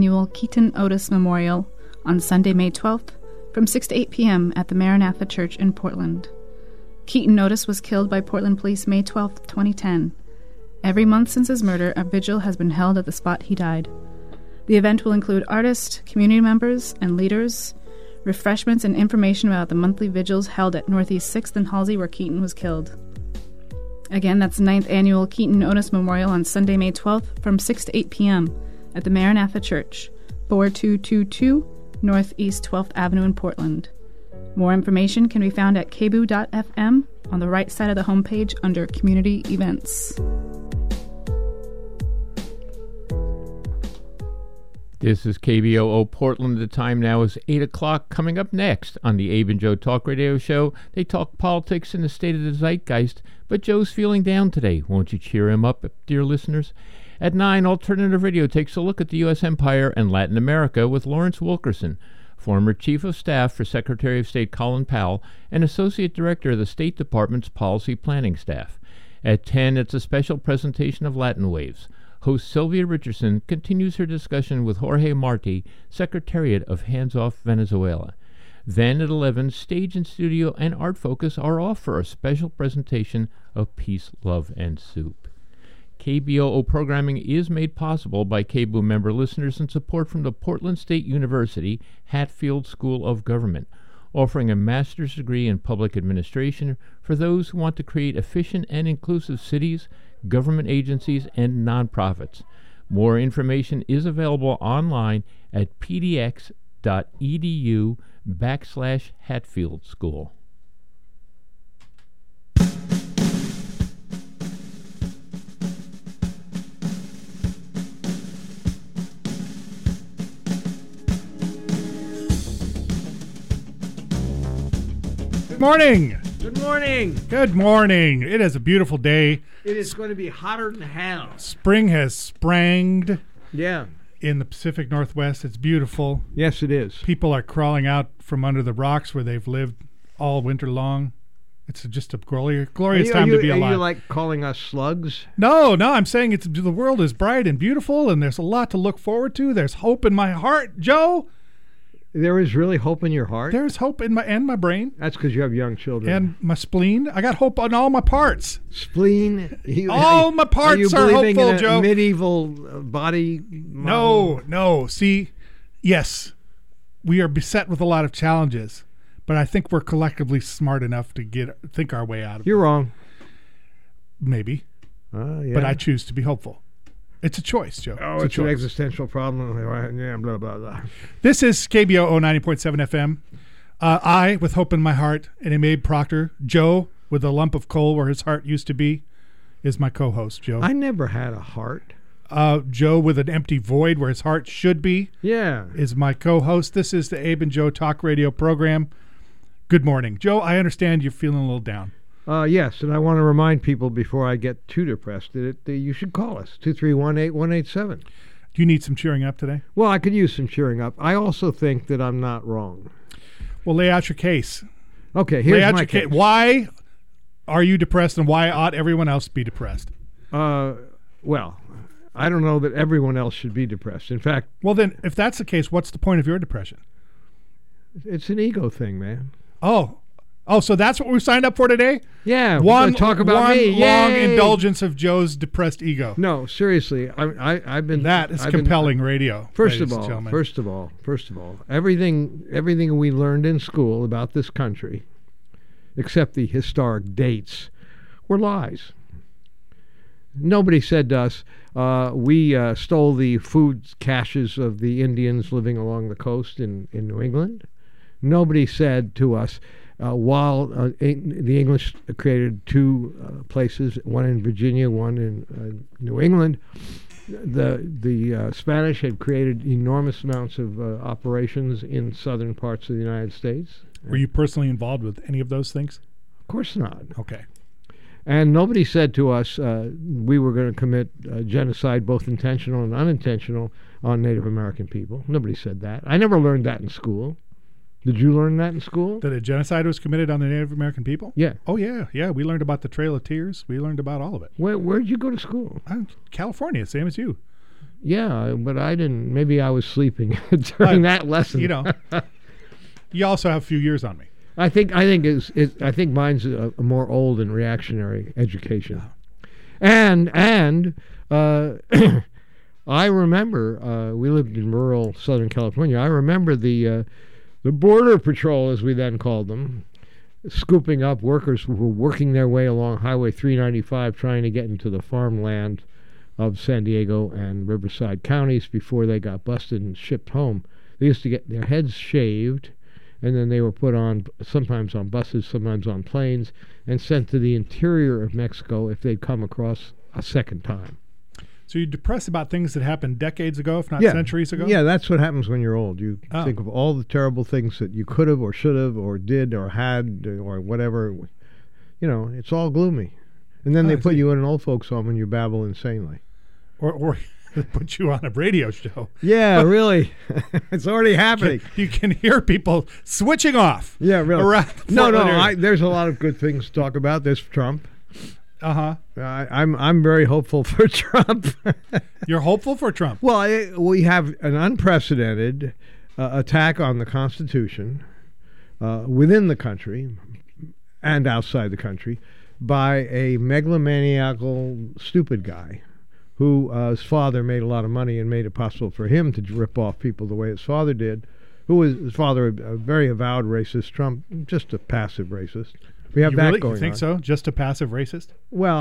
annual Keaton Otis Memorial on Sunday, May 12th, from 6 to 8 p.m. at the Maranatha Church in Portland. Keaton Otis was killed by Portland police May 12, 2010. Every month since his murder, a vigil has been held at the spot he died. The event will include artists, community members, and leaders, refreshments, and information about the monthly vigils held at Northeast 6th and Halsey, where Keaton was killed. Again, that's the 9th annual Keaton Otis Memorial on Sunday, May 12th, from 6 to 8 p.m. at the Maranatha Church, 4222 Northeast 12th Avenue in Portland. More information can be found at kboo.fm on the right side of the homepage under Community Events. This is KBOO Portland. The time now is 8 o'clock. Coming up next on the Abe and Joe Talk Radio Show, they talk politics and the state of the zeitgeist, but Joe's feeling down today. Won't you cheer him up, dear listeners? At 9, Alternative Radio takes a look at the U.S. Empire and Latin America with Lawrence Wilkerson, former Chief of Staff for Secretary of State Colin Powell and Associate Director of the State Department's Policy Planning Staff. At 10, it's a special presentation of Latin Waves. Host Sylvia Richardson continues her discussion with Jorge Marti, Secretariat of Hands Off Venezuela. Then at 11, Stage and Studio and Art Focus are off for a special presentation of Peace, Love, and Soup. KBOO programming is made possible by KBOO member listeners and support from the Portland State University Hatfield School of Government, offering a master's degree in public administration for those who want to create efficient and inclusive cities, government agencies, and nonprofits. More information is available online at pdx.edu/Hatfield School. Good morning. Good morning. Good morning. It is a beautiful day. It is going to be hotter than hell. Spring has spranged Yeah. in the Pacific Northwest. It's beautiful. Yes, it is. People are crawling out from under the rocks where they've lived all winter long. It's just a glorious time to be alive. Are you like calling us slugs? No, I'm saying the world is bright and beautiful, and there's a lot to look forward to. There's hope in my heart, Joe. There is really hope in your heart? There's hope in my brain. That's because you have young children. And my spleen. I got hope on all my parts. Spleen? All my parts are hopeful, in a Joe. medieval body model? No. See, yes, we are beset with a lot of challenges, but I think we're collectively smart enough to think our way out of it. You're wrong. Maybe. Yeah. But I choose to be hopeful. It's a choice, Joe. Oh, it's an existential problem. Yeah, blah, blah, blah. This is KBOO 90.7 FM. I, with hope in my heart, and Abe Proctor. Joe, with a lump of coal where his heart used to be, is my co-host, Joe. I never had a heart. Joe, with an empty void where his heart should be, is my co-host. This is the Abe and Joe Talk Radio program. Good morning. Joe, I understand you're feeling a little down. Yes, and I want to remind people before I get too depressed that you should call us, 231-8187. Do you need some cheering up today? Well, I could use some cheering up. I also think that I'm not wrong. Well, lay out your case. Okay, here's my case. Why are you depressed, and why ought everyone else to be depressed? Well, I don't know that everyone else should be depressed. In fact... Well, then, if that's the case, what's the point of your depression? It's an ego thing, man. Oh, so that's what we signed up for today? Yeah, we're going to talk about me. One long indulgence of Joe's depressed ego. No, seriously, I've been. That is compelling radio. First of all, everything we learned in school about this country, except the historic dates, were lies. Nobody said to us, we stole the food caches of the Indians living along the coast in New England. Nobody said to us, while the English created two places, one in Virginia, one in New England, the Spanish had created enormous amounts of operations in southern parts of the United States. Were you personally involved with any of those things? Of course not. Okay. And nobody said to us we were going to commit genocide, both intentional and unintentional, on Native American people. Nobody said that. I never learned that in school. Did you learn that in school? That a genocide was committed on the Native American people? Yeah. Oh, yeah. Yeah, we learned about the Trail of Tears. We learned about all of it. Where'd you go to school? California, same as you. Yeah, but I didn't. Maybe I was sleeping during that lesson. You know, you also have a few years on me. I think mine's a more old and reactionary education, and I remember we lived in rural Southern California. I remember the Border Patrol, as we then called them, scooping up workers who were working their way along Highway 395 trying to get into the farmland of San Diego and Riverside counties before they got busted and shipped home. They used to get their heads shaved, and then they were put on, sometimes on buses, sometimes on planes, and sent to the interior of Mexico if they'd come across a second time. So you're depressed about things that happened decades ago, if not centuries ago? Yeah, that's what happens when you're old. You think of all the terrible things that you could have or should have or did or had or whatever. You know, it's all gloomy. And then they put you in an old folks' home and you babble insanely. Or put you on a radio show. Yeah, really. It's already happening. You can hear people switching off. Yeah, really. No, there's a lot of good things to talk about. There's Trump. Uh-huh. I'm very hopeful for Trump. You're hopeful for Trump? Well, we have an unprecedented attack on the Constitution within the country and outside the country by a megalomaniacal, stupid guy who his father made a lot of money and made it possible for him to rip off people the way his father did, who was his father a very avowed racist, Trump just a passive racist. We have that going on. You think so? Just a passive racist? Well,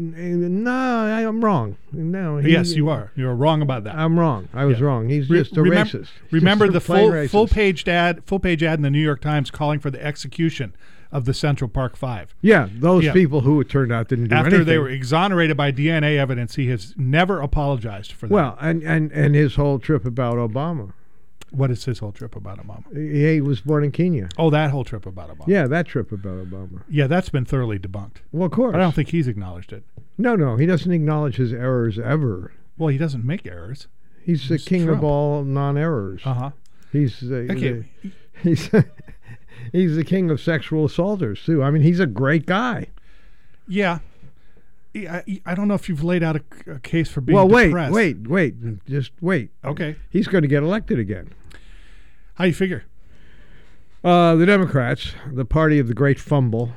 I'm wrong. No. Yes, you are. You're wrong about that. I'm wrong. I was wrong. He's just a racist. Remember the full page ad in the New York Times calling for the execution of the Central Park Five. Yeah, those people who it turned out didn't do anything. After they were exonerated by DNA evidence, he has never apologized for that. Well, and his whole trip about Obama. What is his whole trip about Obama? He was born in Kenya. Oh, that whole trip about Obama. Yeah, that trip about Obama. Yeah, that's been thoroughly debunked. Well, of course. I don't think he's acknowledged it. No, he doesn't acknowledge his errors ever. Well, he doesn't make errors. He's the king Trump. of all non-errors. Uh-huh. He's the king of sexual assaulters, too. I mean, he's a great guy. Yeah. I don't know if you've laid out a case for being depressed. Wait. Just wait. Okay. He's going to get elected again. How you figure? The Democrats, the party of the great fumble,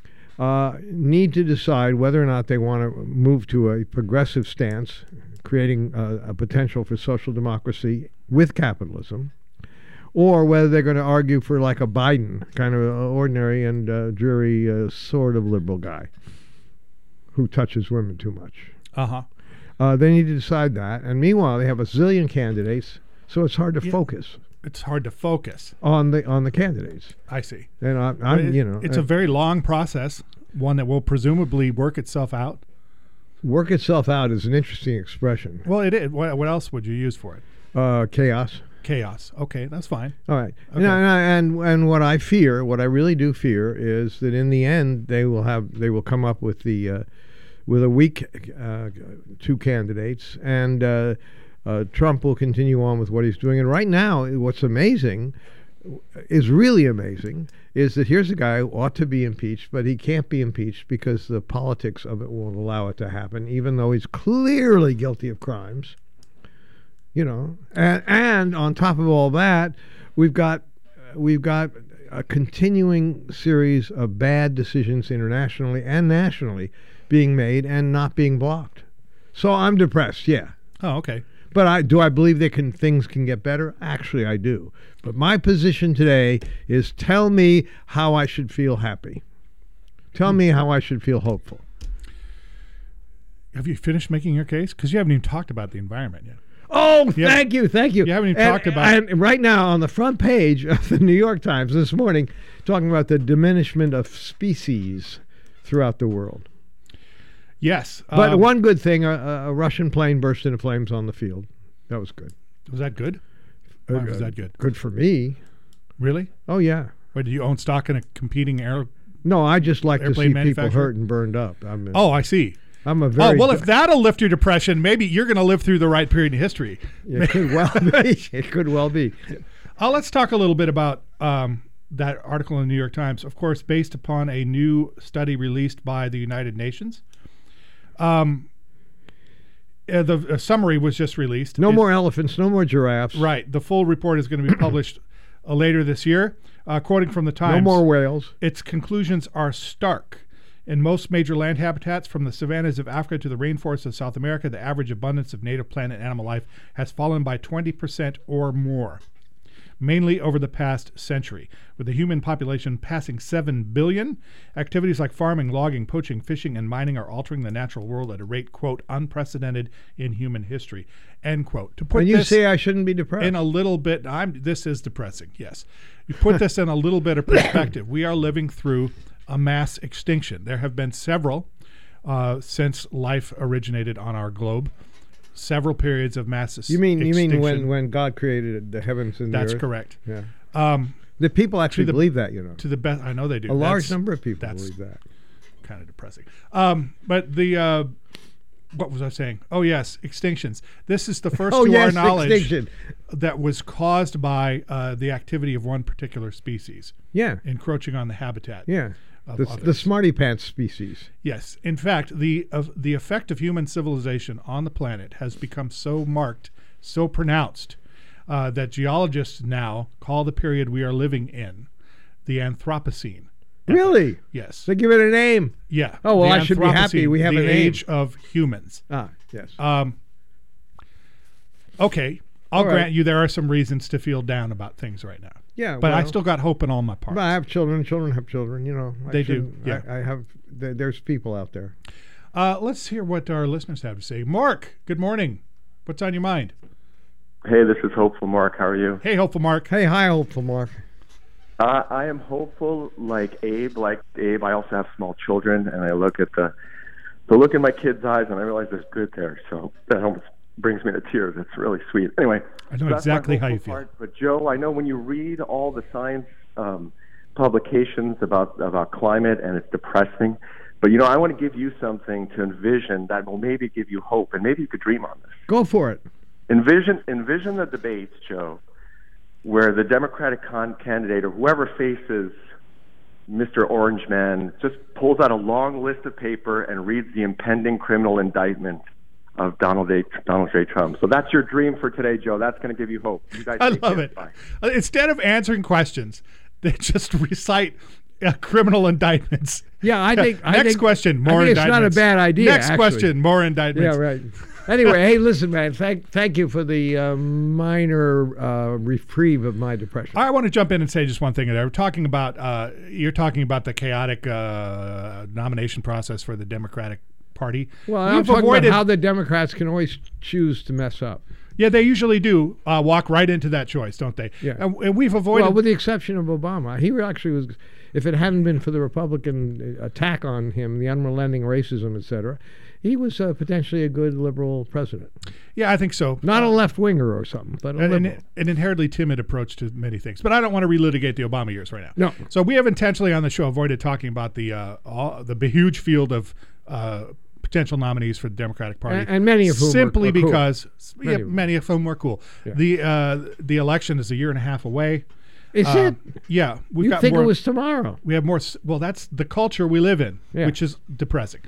need to decide whether or not they want to move to a progressive stance, creating a potential for social democracy with capitalism, or whether they're going to argue for like a Biden, kind of ordinary and dreary sort of liberal guy who touches women too much. Uh-huh. They need to decide that. And meanwhile, they have a zillion candidates, so it's hard to focus. It's hard to focus on the candidates. I see. And it's a very long process, one that will presumably work itself out. Work itself out is an interesting expression. Well, it is. What else would you use for it? Chaos. Chaos. Okay, that's fine. All right. Okay. And what I fear, what I really do fear, is that in the end they will come up with a weak two candidates, and Trump will continue on with what he's doing. And right now, what's amazing, is really amazing, is that here's a guy who ought to be impeached, but he can't be impeached because the politics of it won't allow it to happen, even though he's clearly guilty of crimes. You know, and on top of all that, we've got a continuing series of bad decisions internationally and nationally being made and not being blocked. So I'm depressed. Yeah. Oh, okay. But do I believe things can get better? Actually, I do. But my position today is tell me how I should feel happy. Tell me how I should feel hopeful. Have you finished making your case? Because you haven't even talked about the environment yet. Oh, thank you. You haven't even talked about it. And right now on the front page of the New York Times this morning, talking about the diminishment of species throughout the world. Yes. But one good thing, a Russian plane burst into flames on the field. That was good. Was that good? Why was that good? Good for me. Really? Oh, yeah. Wait, do you own stock in a competing No, I just like to see people hurt and burned up. I see. I'm a very... Oh, well, if that'll lift your depression, maybe you're going to live through the right period in history. It could well be. It could well be. Let's talk a little bit about that article in the New York Times, of course, based upon a new study released by the United Nations. The summary was just released. No more elephants, no more giraffes. Right. The full report is going to be published later this year. Quoting from the Times. No more whales. Its conclusions are stark. In most major land habitats, from the savannas of Africa to the rainforests of South America, the average abundance of native plant and animal life has fallen by 20% or more, mainly over the past century. With the human population passing 7 billion, activities like farming, logging, poaching, fishing, and mining are altering the natural world at a rate, quote, unprecedented in human history, end quote. To put and you this say I shouldn't be depressed? In a little bit, this is depressing, yes. You put this in a little bit of perspective. We are living through a mass extinction. There have been several since life originated on our globe. Several periods of mass extinction. You mean when God created the heavens and the earth? That's correct. Yeah. The people actually believe that, you know. To the best, I know they do. A large number of people believe that. Kind of depressing. But the what was I saying? Oh yes, extinctions. This is the first to our knowledge that was caused by the activity of one particular species. Yeah. Encroaching on the habitat. Yeah. The smarty pants species. Yes. In fact, the effect of human civilization on the planet has become so marked, so pronounced, that geologists now call the period we are living in the Anthropocene. Really? Yes. They give it a name. Yeah. Oh, well, I should be happy we have a name. The age of humans. Ah, yes. Okay. I'll grant you there are some reasons to feel down about things right now. Yeah. But I still got hope in all my parts. But I have children. Children have children, you know. They do. Yeah. I have, there's people out there. Let's hear what our listeners have to say. Mark, good morning. What's on your mind? Hey, this is Hopeful Mark. How are you? Hey, Hopeful Mark. Hey, hi, Hopeful Mark. I am hopeful like Abe. I also have small children, and I look at the look in my kids' eyes, and I realize there's good there. So that almost brings me to tears. It's really sweet. Anyway, I know exactly how you feel. But Joe, I know when you read all the science publications about climate, and it's depressing. But you know, I want to give you something to envision that will maybe give you hope, and maybe you could dream on this. Go for it. Envision the debates, Joe, where the Democratic candidate or whoever faces Mr. Orange Man just pulls out a long list of paper and reads the impending criminal indictment of Donald J. Trump. So that's your dream for today, Joe. That's going to give you hope. You guys I love it. Bye. Instead of answering questions, they just recite criminal indictments. Yeah, I think. Next question, more indictments. It's not a bad idea. Next question, more indictments. Yeah, right. Anyway, hey, listen, man. Thank you for the minor reprieve of my depression. I want to jump in and say just one thing. We're talking about you're talking about the chaotic nomination process for the Democratic Party. Well, I'm talking about how the Democrats can always choose to mess up. Yeah, they usually do walk right into that choice, don't they? Yeah. And we've avoided. Well, with the exception of Obama, he actually was. If it hadn't been for the Republican attack on him, the unrelenting racism, etc., he was potentially a good liberal president. Yeah, I think so. Not a left-winger or something, but an inherently timid approach to many things. But I don't want to relitigate the Obama years right now. No. So we have intentionally on the show avoided talking about the huge field of potential nominees for the Democratic Party, and many of whom simply are because cool. many of whom were cool. Yeah. The election is a year and a half away. Is it? Yeah. You think it was tomorrow? We have more. Well, that's the culture we live in, which is depressing.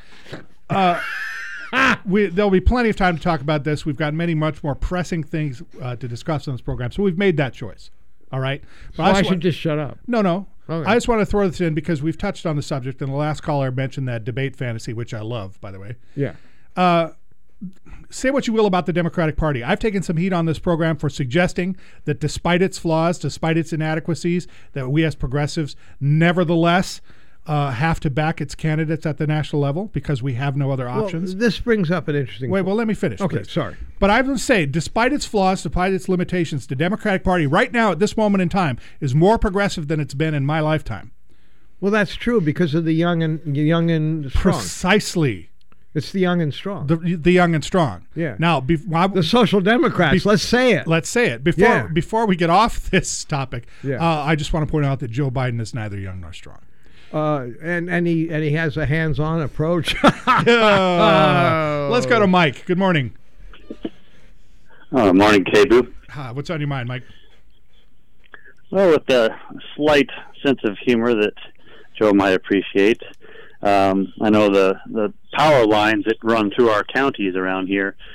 There'll be plenty of time to talk about this. We've got much more pressing things to discuss on this program, so we've made that choice. All right. But I should just shut up. No. Okay. I just want to throw this in because we've touched on the subject, and the last caller mentioned that debate fantasy, which I love, by the way. Yeah. Say what you will about the Democratic Party. I've taken some heat on this program for suggesting that despite its flaws, despite its inadequacies, that we as progressives nevertheless have to back its candidates at the national level because we have no other options. Well, this brings up an interesting point. Well, let me finish. Okay, please. sorry. But I will say, despite its flaws, despite its limitations, the Democratic Party right now at this moment in time is more progressive than it's been in my lifetime. Well, that's true because of the young and strong. Precisely. It's the young and strong. The young and strong. Yeah. Now, the Social Democrats. Let's say it. Let's say it. Before we get off this topic, I just want to point out that Joe Biden is neither young nor strong. And he has a hands-on approach. Let's go to Mike. Good morning. Morning, K-Boo. What's on your mind, Mike? Well, with a slight sense of humor that Joe might appreciate. I know the power lines that run through our counties around here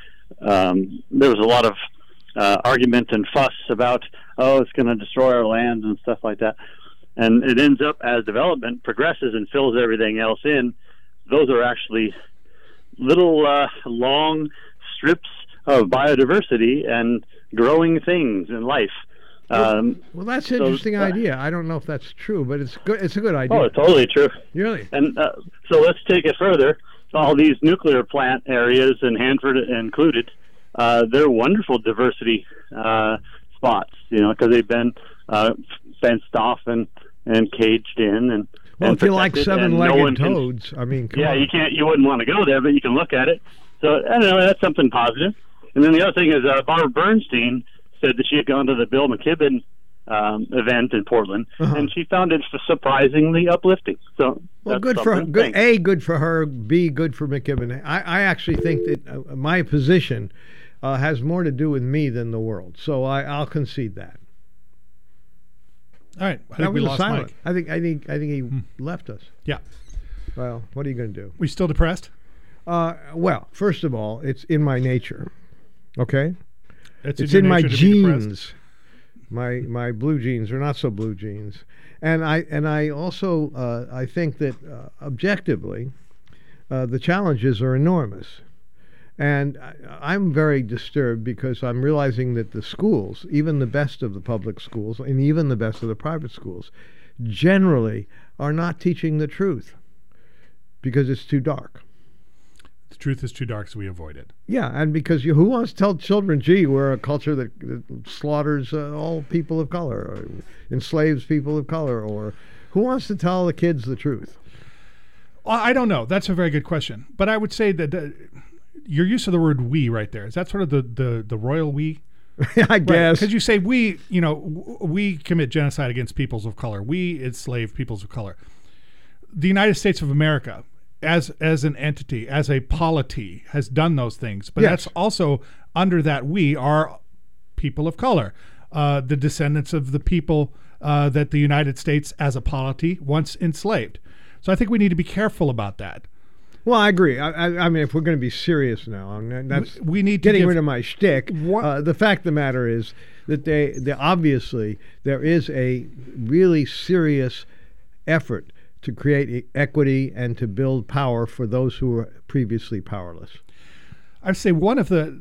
there was a lot of argument and fuss about, it's going to destroy our lands and stuff like that. And it ends up, as development progresses and fills everything else in, those are actually little long strips of biodiversity and growing things in life. Well, that's an interesting idea. I don't know if that's true, but it's good. It's a good idea. Oh, it's totally true. Really? And so let's take it further. All these nuclear plant areas, and Hanford included, they're wonderful diversity spots, because they've been fenced off and caged in. And well, if you like seven-legged toads, I mean, come on. You wouldn't want to go there, but you can look at it. So I don't know, that's something positive. And then the other thing is Barbara Bernstein said that she had gone to the Bill McKibben event in Portland, and she found it surprisingly uplifting. So, well, good for her. Good for her. B, good for McKibben. I actually think that my position has more to do with me than the world. So I'll concede that. All right, I think we lost Mike. I think he left us. Yeah. Well, what are you going to do? We still depressed? Well, first of all, it's in my nature. Okay. It's in my genes. My blue genes are not so blue genes, and I also I think that objectively, the challenges are enormous, and I'm very disturbed because I'm realizing that the schools, even the best of the public schools, and even the best of the private schools, generally are not teaching the truth because it's too dark. The truth is too dark, so we avoid it. Yeah, and because who wants to tell children, gee, we're a culture that slaughters all people of color, or enslaves people of color, or who wants to tell the kids the truth? Well, I don't know. That's a very good question. But I would say that your use of the word we right there, is that sort of the royal we? I guess. Because you say we, we commit genocide against peoples of color. We enslave peoples of color. The United States of America, as an entity, as a polity, has done those things. But that's also, under that we are people of color, the descendants of the people that the United States as a polity once enslaved. So I think we need to be careful about that. Well, I agree. I mean, if we're going to be serious now, that's we need to getting rid of my shtick. The fact of the matter is that they obviously there is a really serious effort to create equity and to build power for those who were previously powerless. I'd say one of the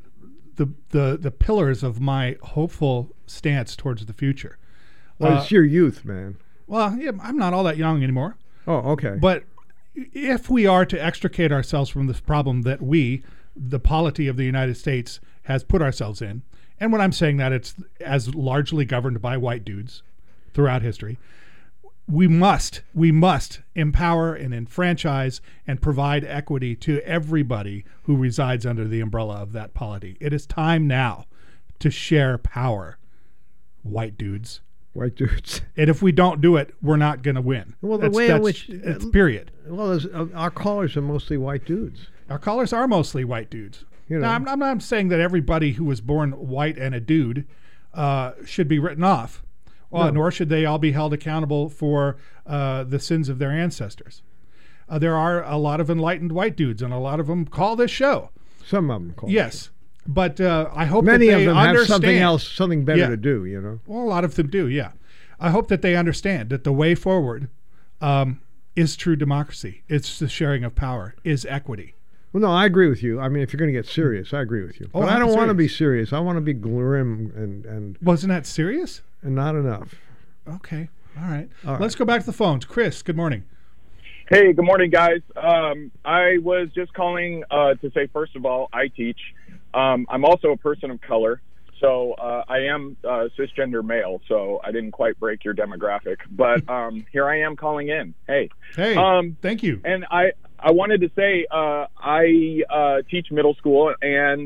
pillars of my hopeful stance towards the future. Well, it's your youth, man. Well, yeah, I'm not all that young anymore. Oh, okay. But if we are to extricate ourselves from this problem that we, the polity of the United States, has put ourselves in, and when I'm saying that, it's as largely governed by white dudes throughout history, we must empower and enfranchise and provide equity to everybody who resides under the umbrella of that polity. It is time now to share power, white dudes. White dudes. And if we don't do it, we're not going to win. Well, the way in which... It's period. Well, our callers are mostly white dudes. Our callers are mostly white dudes. Now, I'm not saying that everybody who was born white and a dude should be written off. Well, nor should they all be held accountable for the sins of their ancestors. There are a lot of enlightened white dudes, and a lot of them call this show. Some of them call Yes. But I hope many that they of them understand. have something better to do, Well, a lot of them do, yeah. I hope that they understand that the way forward is true democracy. It's the sharing of power, is equity. Well, no, I agree with you. I mean, if you're going to get serious, I agree with you. But I don't want to be serious. I want to be grim and Wasn't that serious? And not enough. Okay. All right. Let's go back to the phones. Chris, good morning. Hey, good morning, guys. I was just calling to say, first of all, I teach. I'm also a person of color, so I am cisgender male, so I didn't quite break your demographic. But here I am calling in. Hey. Thank you. And I wanted to say I teach middle school, and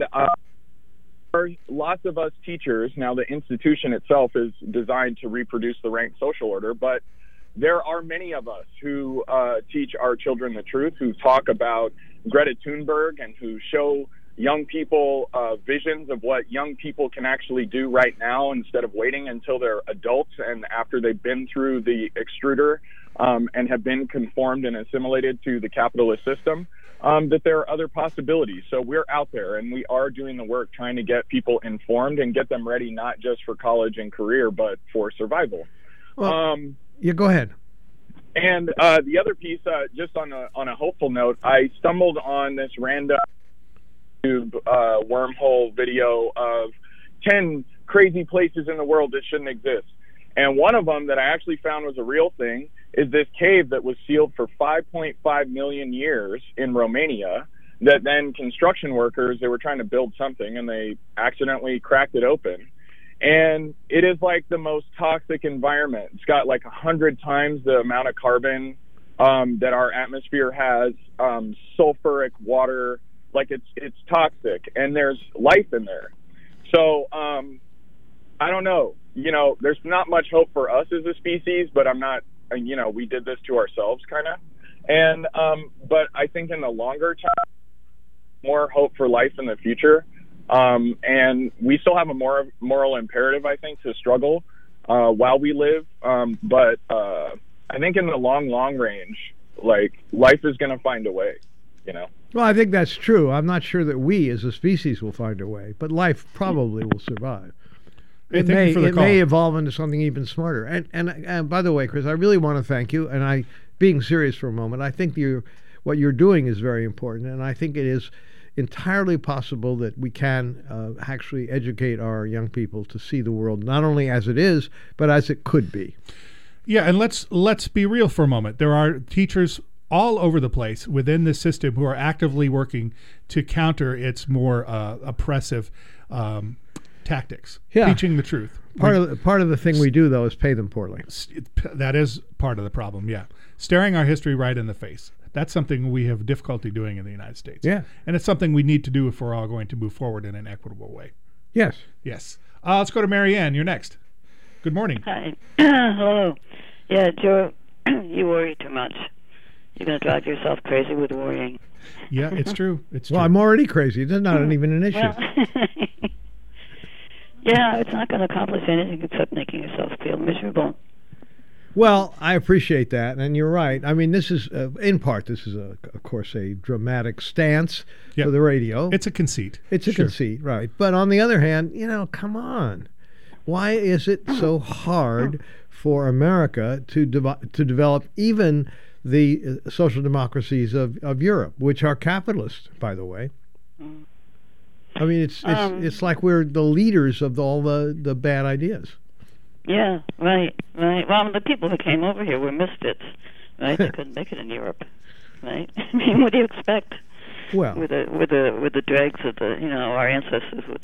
lots of us teachers, now the institution itself is designed to reproduce the ranked social order, but there are many of us who teach our children the truth, who talk about Greta Thunberg and who show young people visions of what young people can actually do right now instead of waiting until they're adults and after they've been through the extruder and have been conformed and assimilated to the capitalist system, that there are other possibilities. So we're out there and we are doing the work trying to get people informed and get them ready, not just for college and career, but for survival. Well, yeah, go ahead. And the other piece, just on a hopeful note, I stumbled on this random YouTube wormhole video of 10 crazy places in the world that shouldn't exist. And one of them that I actually found was a real thing is this cave that was sealed for 5.5 million years in Romania, that then construction workers, they were trying to build something and they accidentally cracked it open. And it is like the most toxic environment. It's got like 100 times the amount of carbon that our atmosphere has, sulfuric water, like it's toxic, and there's life in there. So I don't know. You know, there's not much hope for us as a species, but I'm not, you know, we did this to ourselves kind of. And but I think in the longer term, more hope for life in the future. And we still have a moral imperative, I think, to struggle while we live. But I think in the long range, like, life is going to find a way, you know? Well, I think that's true. I'm not sure that we as a species will find a way, but life probably will survive. Hey, It may evolve into something even smarter. And by the way, Chris, I really want to thank you. And being serious for a moment, I think what you're doing is very important. And I think it is entirely possible that we can actually educate our young people to see the world not only as it is, but as it could be. Yeah, and let's be real for a moment. There are teachers all over the place within this system who are actively working to counter its more oppressive tactics, teaching the truth. Part of the thing we do, though, is pay them poorly. That is part of the problem, yeah. Staring our history right in the face. That's something we have difficulty doing in the United States. Yeah. And it's something we need to do if we're all going to move forward in an equitable way. Yes. Yes. Let's go to Mary Ann. You're next. Good morning. Hi. Hello. Yeah, Joe, you worry too much. You're going to drive yourself crazy with worrying. Yeah, it's true. It's true. Well, I'm already crazy. It's not even an issue. Well, yeah, it's not going to accomplish anything except making yourself feel miserable. Well, I appreciate that, and you're right. I mean, this is, in part, of course, a dramatic stance for the radio. It's a conceit. It's a conceit, right. But on the other hand, come on. Why is it so hard for America to develop even the social democracies of Europe, which are capitalist, by the way? I mean, it's like we're the leaders of all the bad ideas. Yeah, right. Well, the people who came over here were misfits, right? They couldn't make it in Europe, right? I mean, what do you expect? Well, with the dregs of our ancestors, with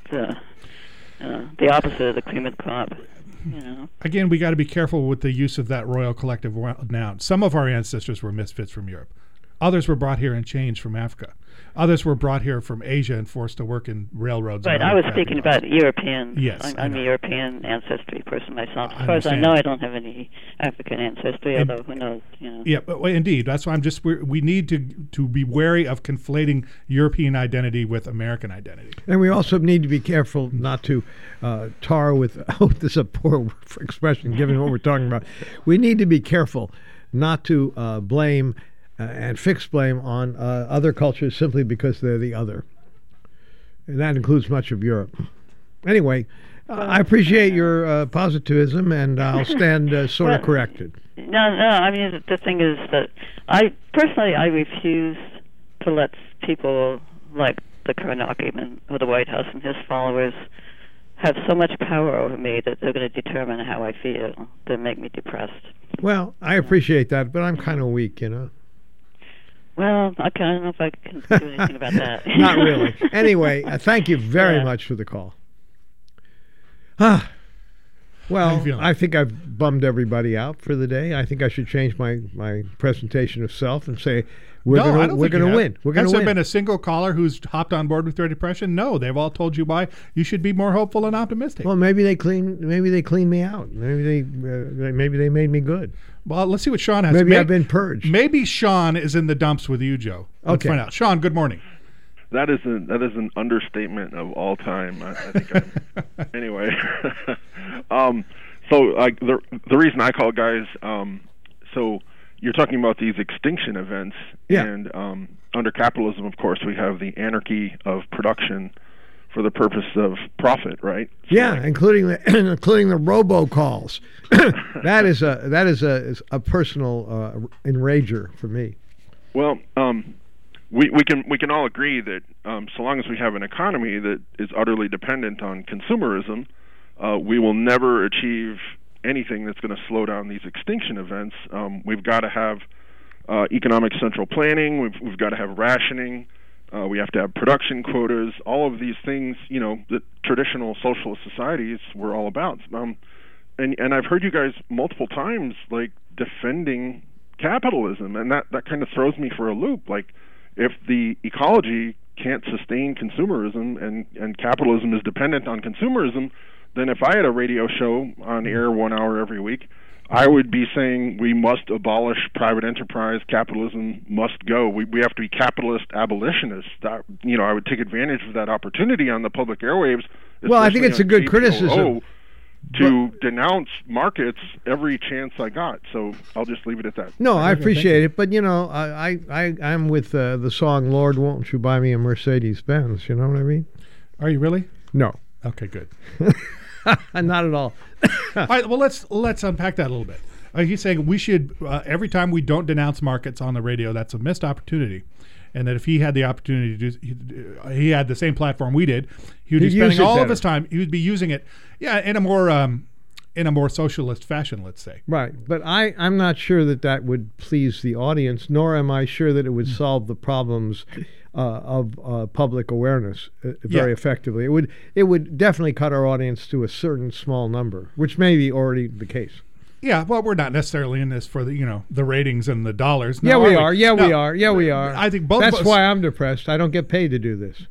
the opposite of the cream of the crop. Again, we got to be careful with the use of that royal collective noun. Some of our ancestors were misfits from Europe. Others were brought here and changed from Africa. Others were brought here from Asia and forced to work in railroads. Right, I was speaking about European. Yes, I'm a European ancestry person myself. As far as I know, I don't have any African ancestry, although who knows, Yeah, but indeed. That's why we need to be wary of conflating European identity with American identity. And we also need to be careful not to tar with, this is a poor expression given what we're talking about. We need to be careful not to blame and fix blame on other cultures simply because they're the other. And that includes much of Europe. Anyway, I appreciate your positivism, and I'll stand sort of corrected. No, I mean, the thing is that I refuse to let people like the current occupant of the White House and his followers have so much power over me that they're going to determine how I feel, to make me depressed. Well, I appreciate that, but I'm kind of weak, Well, I don't know if I can do anything about that. Not really. Anyway, thank you very much for the call. Well, I think I've bummed everybody out for the day. I think I should change my presentation of self and say we're going to win. We're going to win. Has there been a single caller who's hopped on board with your depression? No, they've all told you why you should be more hopeful and optimistic. Well, maybe they cleaned me out. Maybe they made me good. Well, let's see what Sean has. Maybe I've been purged. Maybe Sean is in the dumps with you, Joe. Let's find out. Sean, good morning. That is an understatement of all time. I think. Anyway, so the reason I call, guys. So you're talking about these extinction events, and under capitalism, of course, we have the anarchy of production for the purpose of profit, right? So including the including the robocalls. that is a personal enrager for me. Well, we can all agree that so long as we have an economy that is utterly dependent on consumerism, we will never achieve anything that's going to slow down these extinction events. We've got to have economic central planning. We've got to have rationing. We have to have production quotas. All of these things, that traditional socialist societies were all about. And I've heard you guys multiple times defending capitalism, and that kind of throws me for a loop. If the ecology can't sustain consumerism and capitalism is dependent on consumerism, then if I had a radio show on air 1 hour every week, I would be saying we must abolish private enterprise, capitalism must go. We have to be capitalist abolitionists. I would take advantage of that opportunity on the public airwaves. Well, I think it's a good criticism. To denounce markets every chance I got. So I'll just leave it at that. No, I appreciate it. But, I'm with the song, Lord, Won't You Buy Me a Mercedes-Benz? You know what I mean? Are you really? No. Okay, good. Not at all. All right, well, let's unpack that a little bit. He's saying we should, every time we don't denounce markets on the radio, that's a missed opportunity. And that if he had the opportunity to do, he had the same platform we did, he would be spending all of his time, he would be using it, in a more socialist fashion, let's say. Right, but I'm not sure that would please the audience, nor am I sure that it would solve the problems of public awareness very effectively. It would definitely cut our audience to a certain small number, which may be already the case. Yeah, well, we're not necessarily in this for the ratings and the dollars. No, we are. Yeah, we are. Yeah, we are. I think both. That's of us, why I'm depressed. I don't get paid to do this.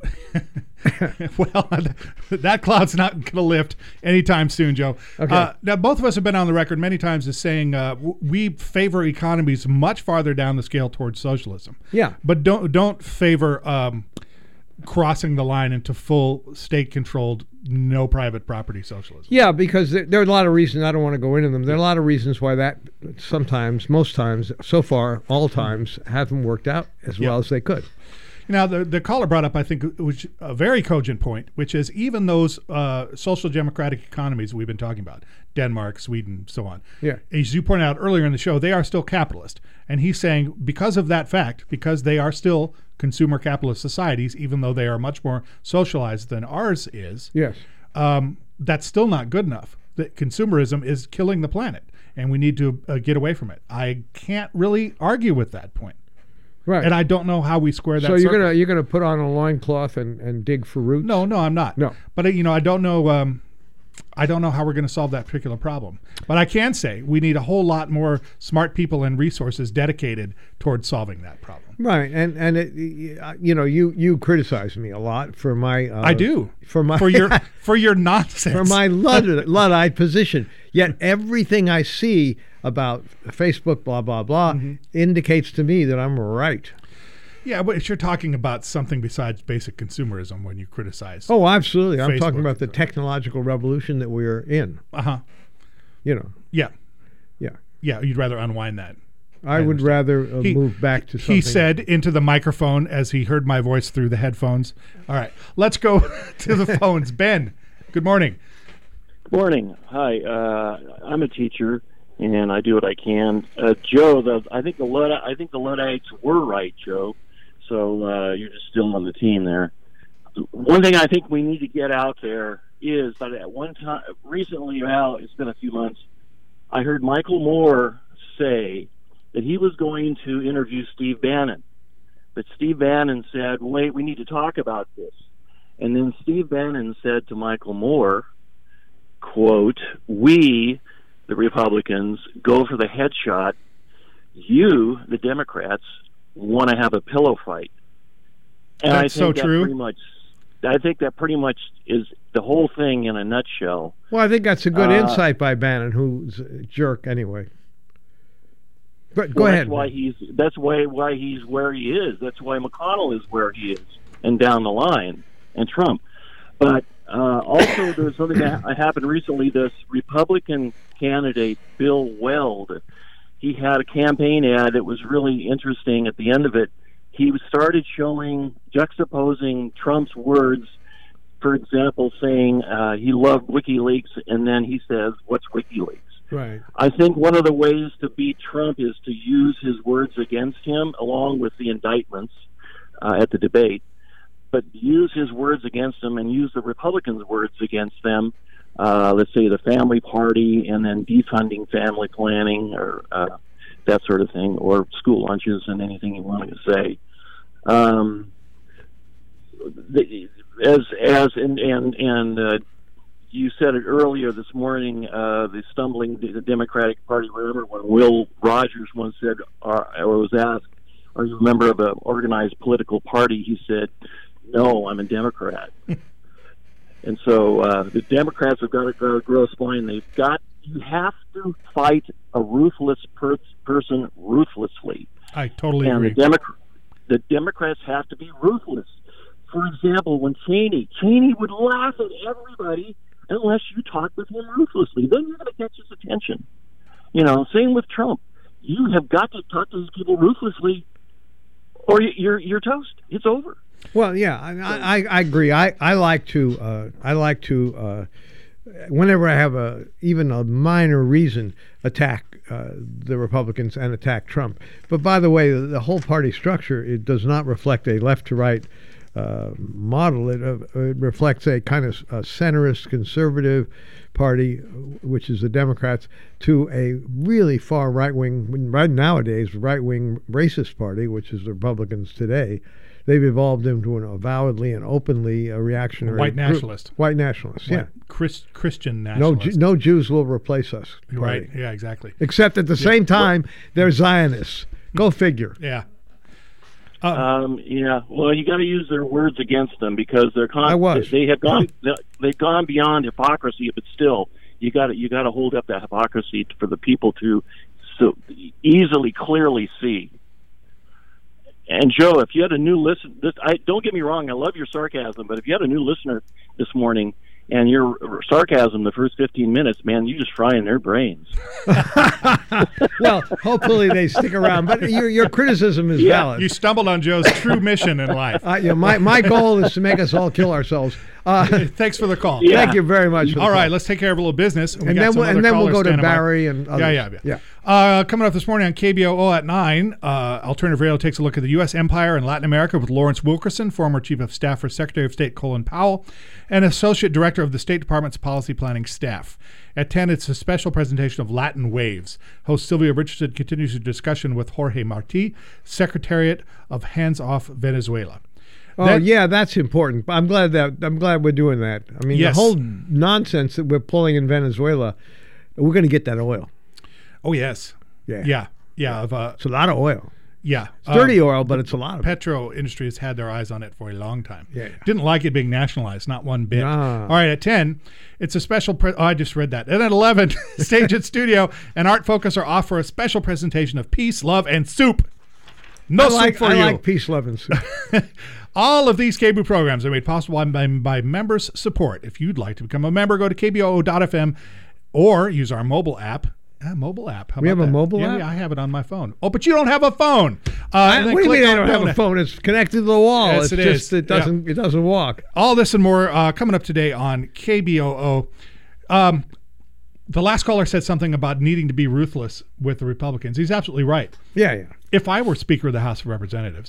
Well, that cloud's not going to lift anytime soon, Joe. Okay. Now, both of us have been on the record many times as saying we favor economies much farther down the scale towards socialism. Yeah, but don't favor crossing the line into full state-controlled, no private property socialism. Yeah, because there are a lot of reasons. I don't want to go into them. There are a lot of reasons why that sometimes, most times, so far, all times, haven't worked out as well as they could. Now, the caller brought up, I think, which a very cogent point, which is even those social democratic economies we've been talking about, Denmark, Sweden, so on. Yeah. As you pointed out earlier in the show, they are still capitalist. And he's saying because of that fact, because they are still consumer capitalist societies, even though they are much more socialized than ours is, yes, that's still not good enough. That consumerism is killing the planet, and we need to get away from it. I can't really argue with that point. Right. And I don't know how we square that. So you're gonna put on a loincloth and dig for roots? No, I'm not. No. But I don't know. I don't know how we're going to solve that particular problem. But I can say we need a whole lot more smart people and resources dedicated towards solving that problem. Right. And you criticize me a lot for my. I do. For your nonsense. For my Luddite position. Yet everything I see about Facebook, blah, blah, blah, indicates to me that I'm right. Yeah, but you're talking about something besides basic consumerism when you criticize. Oh, absolutely. I'm Facebook talking about the technological revolution that we're in. Uh-huh. Yeah. Yeah, you'd rather unwind that. I would rather move back to something. He said into the microphone as he heard my voice through the headphones. All right, let's go to the phones. Ben, good morning. Good morning. Hi, I'm a teacher, and I do what I can. Joe, I think the Luddites were right, Joe. So you're just still on the team there. One thing I think we need to get out there is that at one time, recently, it's been a few months, I heard Michael Moore say that he was going to interview Steve Bannon. But Steve Bannon said, wait, we need to talk about this. And then Steve Bannon said to Michael Moore, quote, we, the Republicans, go for the headshot. You, the Democrats, want to have a pillow fight. And That's I think so true. I think that pretty much is the whole thing in a nutshell. Well, I think that's a good insight by Bannon, who's a jerk anyway. But go ahead. That's why he's where he is. That's why McConnell is where he is, and down the line, and Trump. But also, there's something that happened recently. This Republican candidate, Bill Weld, he had a campaign ad that was really interesting. At the end of it, he started juxtaposing Trump's words. For example, saying he loved WikiLeaks, and then he says, "What's WikiLeaks?" Right. I think one of the ways to beat Trump is to use his words against him, along with the indictments at the debate. But use his words against him and use the Republicans' words against them. Let's say the family party, and then defunding family planning, or that sort of thing, or school lunches, and anything you want to say. You said it earlier this morning, the Democratic Party. Remember when Will Rogers once said, or was asked, "Are you a member of an organized political party?" He said, "No, I'm a Democrat." And so the Democrats have got to grow a spine. You have to fight a ruthless person ruthlessly. I totally and agree. The Democrats have to be ruthless. For example, when Cheney would laugh at everybody unless you talk with him ruthlessly. Then you're going to catch his attention. Same with Trump. You have got to talk to these people ruthlessly, or you're toast. It's over. Well, yeah, I agree. I like to whenever I have even a minor reason, attack the Republicans and attack Trump. But by the way, the whole party structure, it does not reflect a left to right model. It reflects a kind of a centrist conservative party, which is the Democrats, to a really far right-wing, right nowadays, right-wing racist party, which is the Republicans today. They've evolved into an avowedly and openly reactionary white nationalist. White nationalist, yeah. Christian nationalist. No Jews will replace us. Party. Right, yeah, exactly. Except at the same time, they're Zionists. Go figure. Yeah. Yeah. Well, you got to use their words against them because they've gone beyond hypocrisy, but still, you got to hold up that hypocrisy for the people to so easily, clearly see. And Joe, if you had a new listener, don't get me wrong, I love your sarcasm, but if you had a new listener this morning and your sarcasm the first 15 minutes, man, you just frying their brains. Well, hopefully they stick around, but your criticism is valid. You stumbled on Joe's true mission in life. My goal is to make us all kill ourselves. Thanks for the call. Yeah. Thank you very much for the All right, call. let's take care of a little business. And then we'll go to Barry and others. Yeah. Coming up this morning on KBOO at 9, Alternative Radio takes a look at the U.S. empire and Latin America with Lawrence Wilkerson, former Chief of Staff for Secretary of State Colin Powell, and Associate Director of the State Department's Policy Planning Staff. At 10, it's a special presentation of Latin Waves. Host Sylvia Richardson continues her discussion with Jorge Martí, Secretariat of Hands Off Venezuela. That's important. I'm glad we're doing that. I mean, yes. The whole nonsense that we're pulling in Venezuela, we're going to get that oil. Oh, yes. Yeah. It's a lot of oil. Yeah. It's dirty oil, but it's a lot of it. Petro industry has had their eyes on it for a long time. Yeah. Didn't like it being nationalized, not one bit. Nah. All right, at 10, it's a special... I just read that. And at 11, Stage and Studio and Art Focus are off for a special presentation of Peace, Love, and Soup. Soup for you. I like Peace, Love, and Soup. All of these KBOO programs are made possible by members' support. If you'd like to become a member, go to kboo.fm or use our mobile app. Mobile app. We have a mobile app? Yeah, I have it on my phone. Oh, but you don't have a phone. What do you mean I don't have a phone? It's connected to the wall. Yes, It doesn't walk. All this and more coming up today on KBOO. The last caller said something about needing to be ruthless with the Republicans. He's absolutely right. Yeah. If I were Speaker of the House of Representatives.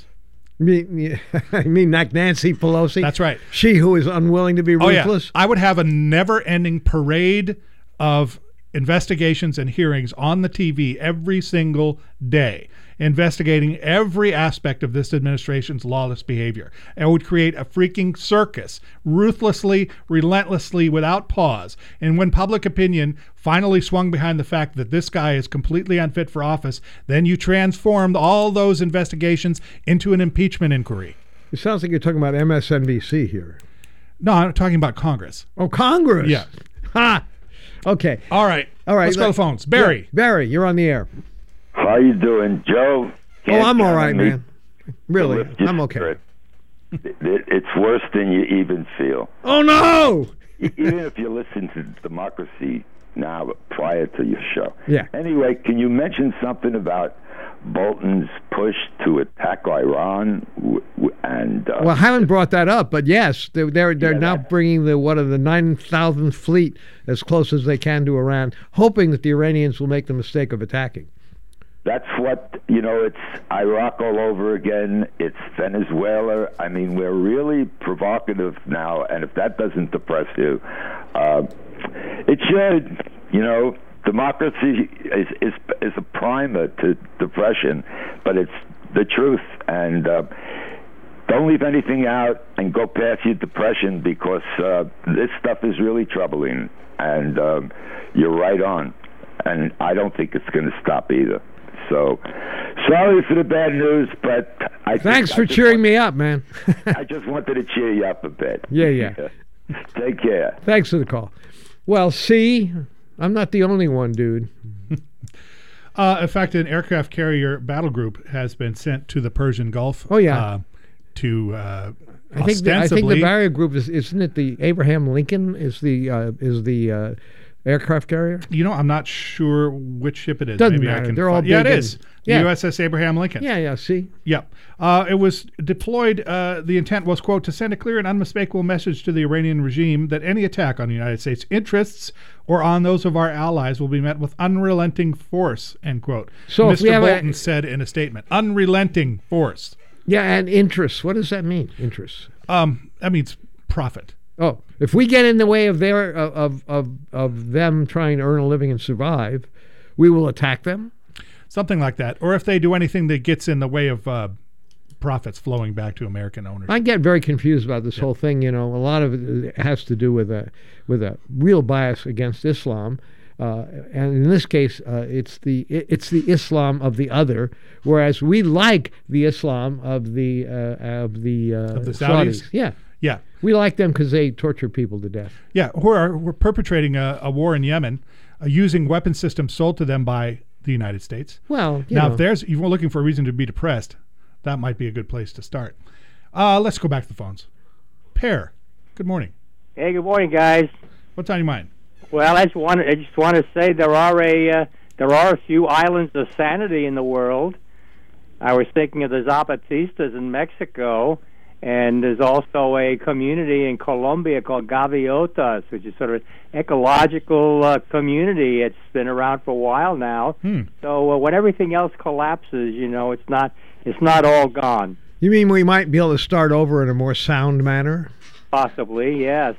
I mean, like Nancy Pelosi? That's right. She who is unwilling to be ruthless? I would have a never-ending parade of investigations and hearings on the TV every single day, investigating every aspect of this administration's lawless behavior. It would create a freaking circus, ruthlessly, relentlessly, without pause. And when public opinion finally swung behind the fact that this guy is completely unfit for office, then you transformed all those investigations into an impeachment inquiry. It sounds like you're talking about MSNBC here. No, I'm talking about Congress. Oh, Congress. Yeah. Ha! Okay. All right. Let's go to the phones. Barry. Yeah, Barry, you're on the air. How you doing, Joe? I'm all right, man. Really, I'm okay. It's worse than you even feel. Oh, no! Even if you listen to Democracy now prior to your show. Yeah. Anyway, can you mention something about Bolton's push to attack Iran? Well, I haven't brought that up, but yes, they're now bringing the 9,000th fleet as close as they can to Iran, hoping that the Iranians will make the mistake of attacking. That's what, it's Iraq all over again. It's Venezuela. I mean, we're really provocative now, and if that doesn't depress you, it should. Democracy is a primer to depression, but it's the truth. And don't leave anything out and go past your depression, because this stuff is really troubling. And you're right on. And I don't think it's going to stop either. So, sorry for the bad news, but thanks for cheering me up, man. I just wanted to cheer you up a bit. Yeah. Take care. Thanks for the call. Well, see, I'm not the only one, dude. In fact, an aircraft carrier battle group has been sent to the Persian Gulf. Oh, yeah. To I think the barrier group isn't it the Abraham Lincoln is the aircraft carrier? I'm not sure which ship it is. Doesn't Maybe matter. I can They're all big. Yeah, it is. Yeah. The USS Abraham Lincoln. Yeah, see? Yep. It was deployed, the intent was, quote, to send a clear and unmistakable message to the Iranian regime that any attack on the United States interests or on those of our allies will be met with unrelenting force, end quote. So Mr. Bolton said in a statement, unrelenting force. Yeah, and interest. What does that mean, interest? That means profit. Oh, if we get in the way of their of them trying to earn a living and survive, we will attack them? Something like that. Or if they do anything that gets in the way of profits flowing back to American owners. I get very confused about this whole thing. A lot of it has to do with a real bias against Islam. And in this case, it's the Islam of the other, whereas we like the Islam of the Saudis. Yeah, we like them because they torture people to death. Yeah, we're perpetrating a war in Yemen, using weapon systems sold to them by the United States. Well, if you're looking for a reason to be depressed, that might be a good place to start. Let's go back to the phones. Pear, good morning. Hey, good morning, guys. What's on your mind? Well, I just want to say there are a few islands of sanity in the world. I was thinking of the Zapatistas in Mexico, and there's also a community in Colombia called Gaviotas, which is sort of an ecological community. It's been around for a while now. So when everything else collapses, it's not all gone. You mean we might be able to start over in a more sound manner? Possibly, yes.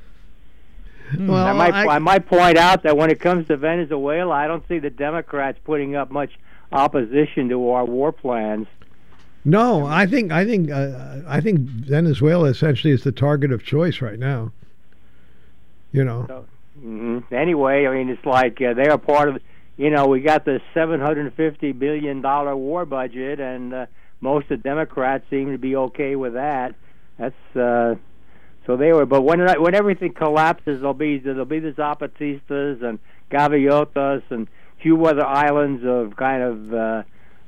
Well, I might point out that when it comes to Venezuela, I don't see the Democrats putting up much opposition to our war plans. No, I think Venezuela essentially is the target of choice right now. So, anyway, I mean, it's like they are part of. We got the $750 billion war budget, and most of the Democrats seem to be okay with that. That's. So they were, but when everything collapses, there'll be the Zapatistas and Gaviotas and a few other islands of kind of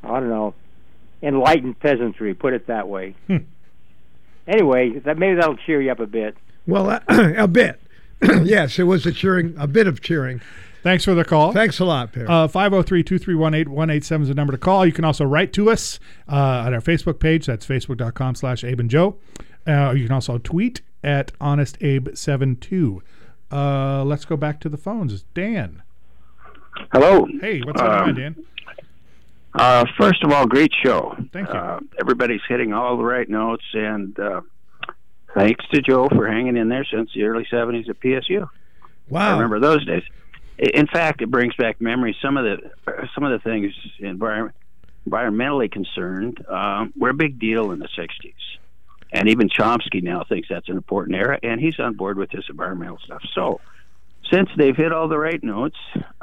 enlightened peasantry. Put it that way. Anyway, maybe that'll cheer you up a bit. Well, a bit. Yes, it was a bit of cheering. Thanks for the call. Thanks a lot, Perry. 503-231-8187 is the number to call. You can also write to us on our Facebook page. That's facebook.com/Abe and Joe. You can also tweet at HonestAbe72. Let's go back to the phones. It's Dan. Hello. Hey, what's on your mind, Dan? First of all, great show. Thank you. Everybody's hitting all the right notes, and thanks to Joe for hanging in there since the early 70s at PSU. Wow. I remember those days. In fact, it brings back memories. Some of the things environmentally concerned were a big deal in the 60s. And even Chomsky now thinks that's an important era, and he's on board with this environmental stuff. So since they've hit all the right notes,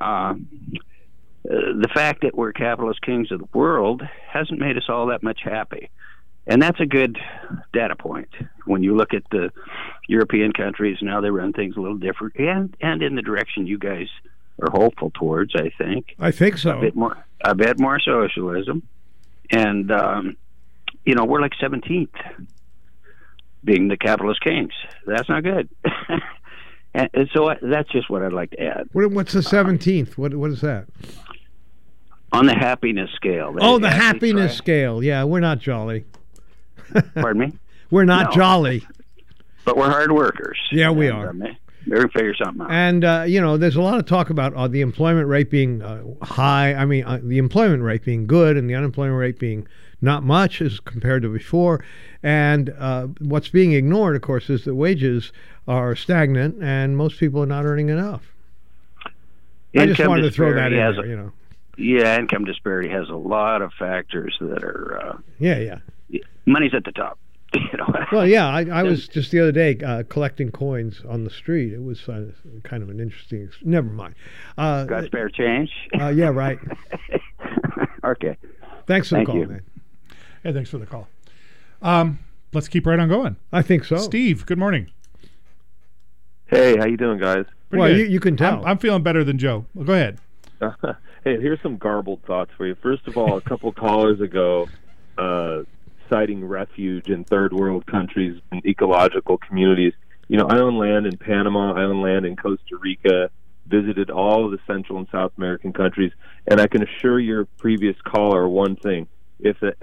the fact that we're capitalist kings of the world hasn't made us all that much happy. And that's a good data point. When you look at the European countries, now they run things a little different, and in the direction you guys are hopeful towards, I think. I think so. A bit more socialism. And, we're like 17th. Being the capitalist kings. That's not good. And so that's just what I'd like to add. What's the 17th? What is that? On the happiness scale. Oh, the happiness scale. Yeah, we're not jolly. Pardon me? We're not jolly. But we're hard workers. Yeah, we are. We're figure something out. And, there's a lot of talk about the employment rate being high. I mean, the employment rate being good and the unemployment rate being not much as compared to before. And what's being ignored, of course, is that wages are stagnant and most people are not earning enough. I just wanted to throw that in there, Yeah, income disparity has a lot of factors that are... money's at the top. Well, yeah, I was just the other day collecting coins on the street. It was kind of an interesting... Never mind. Got spare change? Yeah, right. Okay. Thanks for the call, man. Hey, thanks for the call. Let's keep right on going. I think so. Steve, good morning. Hey, how you doing, guys? Pretty good. You can tell. I'm feeling better than Joe. Well, go ahead. Hey, here's some garbled thoughts for you. First of all, a couple callers ago, citing refuge in third world countries and ecological communities. I own land in Panama. I own land in Costa Rica. Visited all of the Central and South American countries, and I can assure your previous caller one thing: if the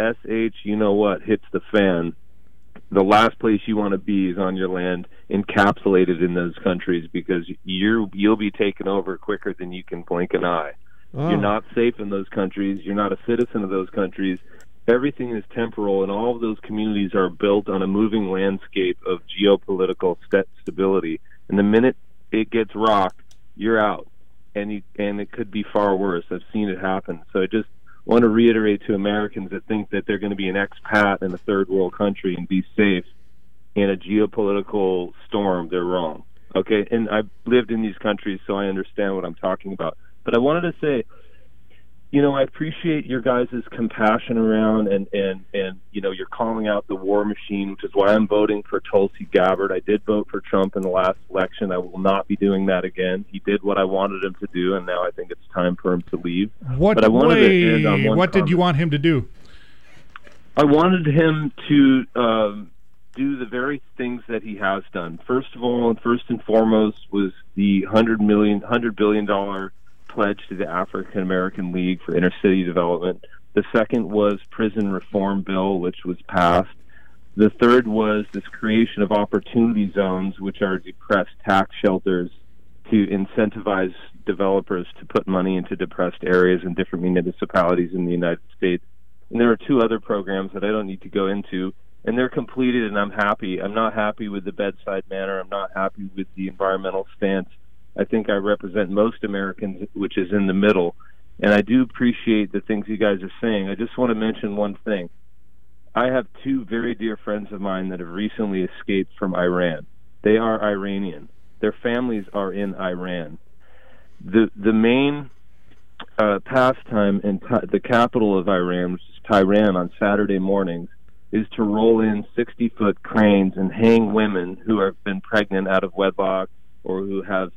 hits the fan, the last place you want to be is on your land, encapsulated in those countries, because you'll be taken over quicker than you can blink an eye. Oh. You're not safe in those countries. You're not a citizen of those countries. Everything is temporal, and all of those communities are built on a moving landscape of geopolitical stability. And the minute it gets rocked, you're out, and it could be far worse. I've seen it happen. So I just want to reiterate to Americans that think that they're going to be an expat in a third world country and be safe in a geopolitical storm. They're wrong. Okay, and I've lived in these countries, so I understand what I'm talking about. But I wanted to say, I appreciate your guys' compassion around, and you're calling out the war machine, which is why I'm voting for Tulsi Gabbard. I did vote for Trump in the last election. I will not be doing that again. He did what I wanted him to do, and now I think it's time for him to leave. What did you want him to do? I wanted him to do the very things that he has done. First of all, and first and foremost, was the $100 billion pledge to the African American League for Inner City Development. The second was prison reform bill, which was passed. The third was this creation of opportunity zones, which are depressed tax shelters to incentivize developers to put money into depressed areas in different municipalities in the United States. And there are two other programs that I don't need to go into, and they're completed, and I'm happy. I'm not happy with the bedside manner. I'm not happy with the environmental stance. I think I represent most Americans, which is in the middle. And I do appreciate the things you guys are saying. I just want to mention one thing. I have two very dear friends of mine that have recently escaped from Iran. They are Iranian. Their families are in Iran. The main pastime in the capital of Iran, which is Tehran, on Saturday mornings, is to roll in 60-foot cranes and hang women who have been pregnant out of wedlock or who have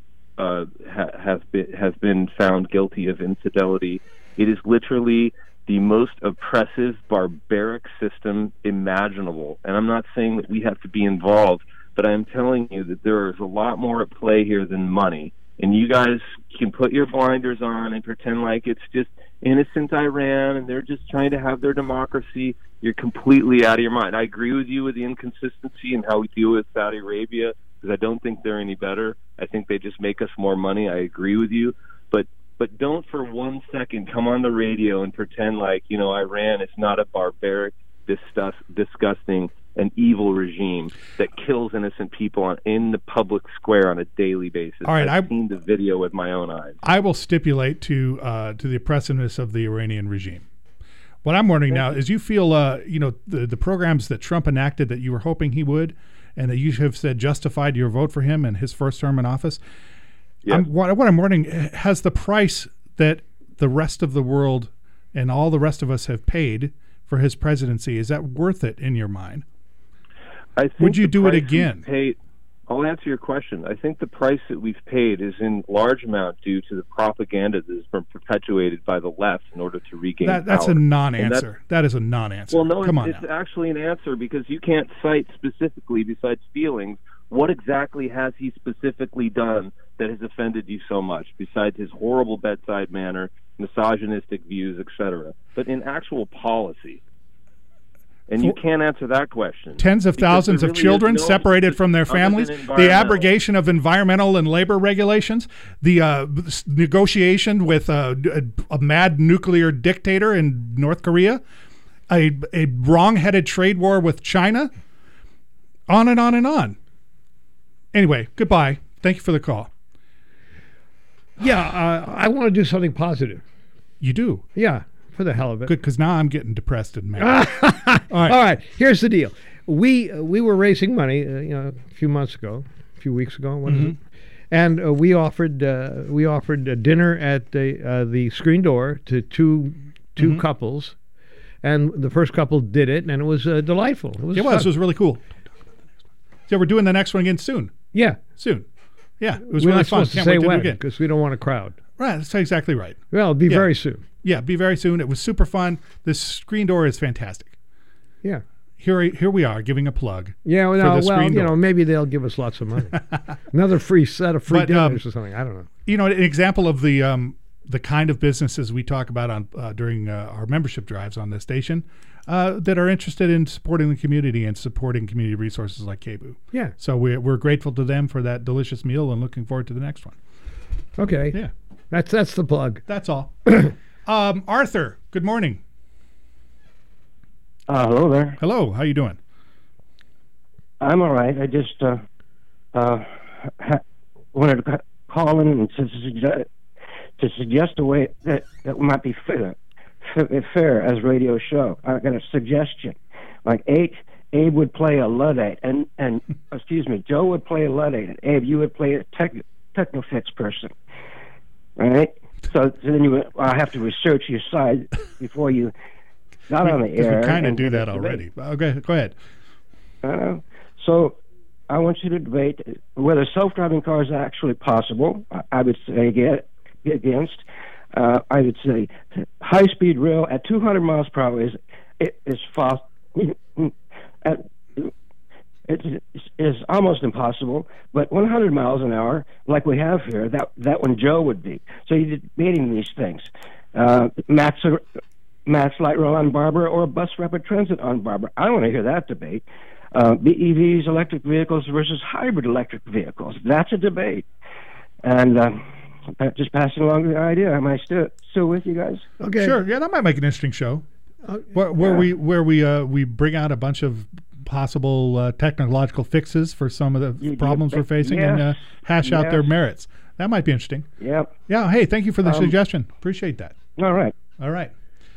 been found guilty of infidelity. It is literally the most oppressive, barbaric system imaginable. And I'm not saying that we have to be involved, but I'm telling you that there is a lot more at play here than money. And you guys can put your blinders on and pretend like it's just innocent Iran and they're just trying to have their democracy. You're completely out of your mind. I agree with you with the inconsistency in how we deal with Saudi Arabia, because I don't think they're any better. I think they just make us more money. I agree with you. But don't for 1 second come on the radio and pretend like, Iran is not a barbaric, disgusting, and evil regime that kills innocent people in the public square on a daily basis. All right, I've seen the video with my own eyes. I will stipulate to the oppressiveness of the Iranian regime. What I'm wondering now is, you feel, the programs that Trump enacted that you were hoping he would, and that you have said justified your vote for him in his first term in office. Yeah. What I'm wondering, has the price that the rest of the world and all the rest of us have paid for his presidency, is that worth it in your mind? Would you do it again? I'll answer your question. I think the price that we've paid is in large amount due to the propaganda that has been perpetuated by the left in order to regain power. That's a non-answer. That is a non-answer. Well, no, Come on it's actually an answer, because you can't cite specifically, besides feelings, What exactly has he specifically done that has offended you so much, besides his horrible bedside manner, misogynistic views, etc.? But in actual policy. And you can't answer that question. Tens of thousands of children separated from their families, the abrogation of environmental and labor regulations, the negotiation with a mad nuclear dictator in North Korea, a wrong-headed trade war with China, on and on and on. Anyway, goodbye. Thank you for the call. Yeah, I want to do something positive. You do? Yeah. For the hell of it. Good, because now I'm getting depressed and mad. All right. Here's the deal. We were raising money, a few weeks ago. What is it? And we offered a dinner at the Screen Door to two couples, and the first couple did it, and it was delightful. It was really cool. So we're doing the next one again soon. Yeah, soon. Yeah, it was we're really not fun. supposed to say when because we don't want a crowd. Right, that's exactly right. Well, it'll be very soon. Yeah, be very soon. It was super fun. This Screen Door is fantastic. Yeah. Here we are giving a plug. Yeah, well, maybe they'll give us lots of money. Another free set of free dinners or something. I don't know. An example of the kind of businesses we talk about on during our membership drives on the station that are interested in supporting the community and supporting community resources like KBOO. Yeah. So we're grateful to them for that delicious meal and looking forward to the next one. Okay. Yeah. That's the plug. That's all. Arthur, good morning. Hello there. Hello. How you doing? I'm all right. I just wanted to call in and to suggest a way that might be fair as a radio show. I got a suggestion. Like Abe would play a Luddite, and excuse me, Joe would play a Luddite, and Abe, you would play a Technofix person. All right? So then I have to research your side before you got on the air. We kind of do that already. Okay, go ahead. So I want you to debate whether self-driving cars are actually possible. I would say against. I would say high-speed rail at 200 miles per hour is fast. It is almost impossible, but 100 miles an hour, like we have here, that one Joe would be. So you're debating these things. Max light rail on Barbara or bus rapid transit on Barbara. I don't want to hear that debate. BEVs, electric vehicles versus hybrid electric vehicles. That's a debate. And just passing along the idea. Am I still with you guys? Okay. Sure. Yeah, that might make an interesting show. Where we bring out a bunch of possible technological fixes for some of the problems we're facing and hash out their merits. That might be interesting. Yep. Yeah. Hey, thank you for the suggestion. Appreciate that. All right. All right.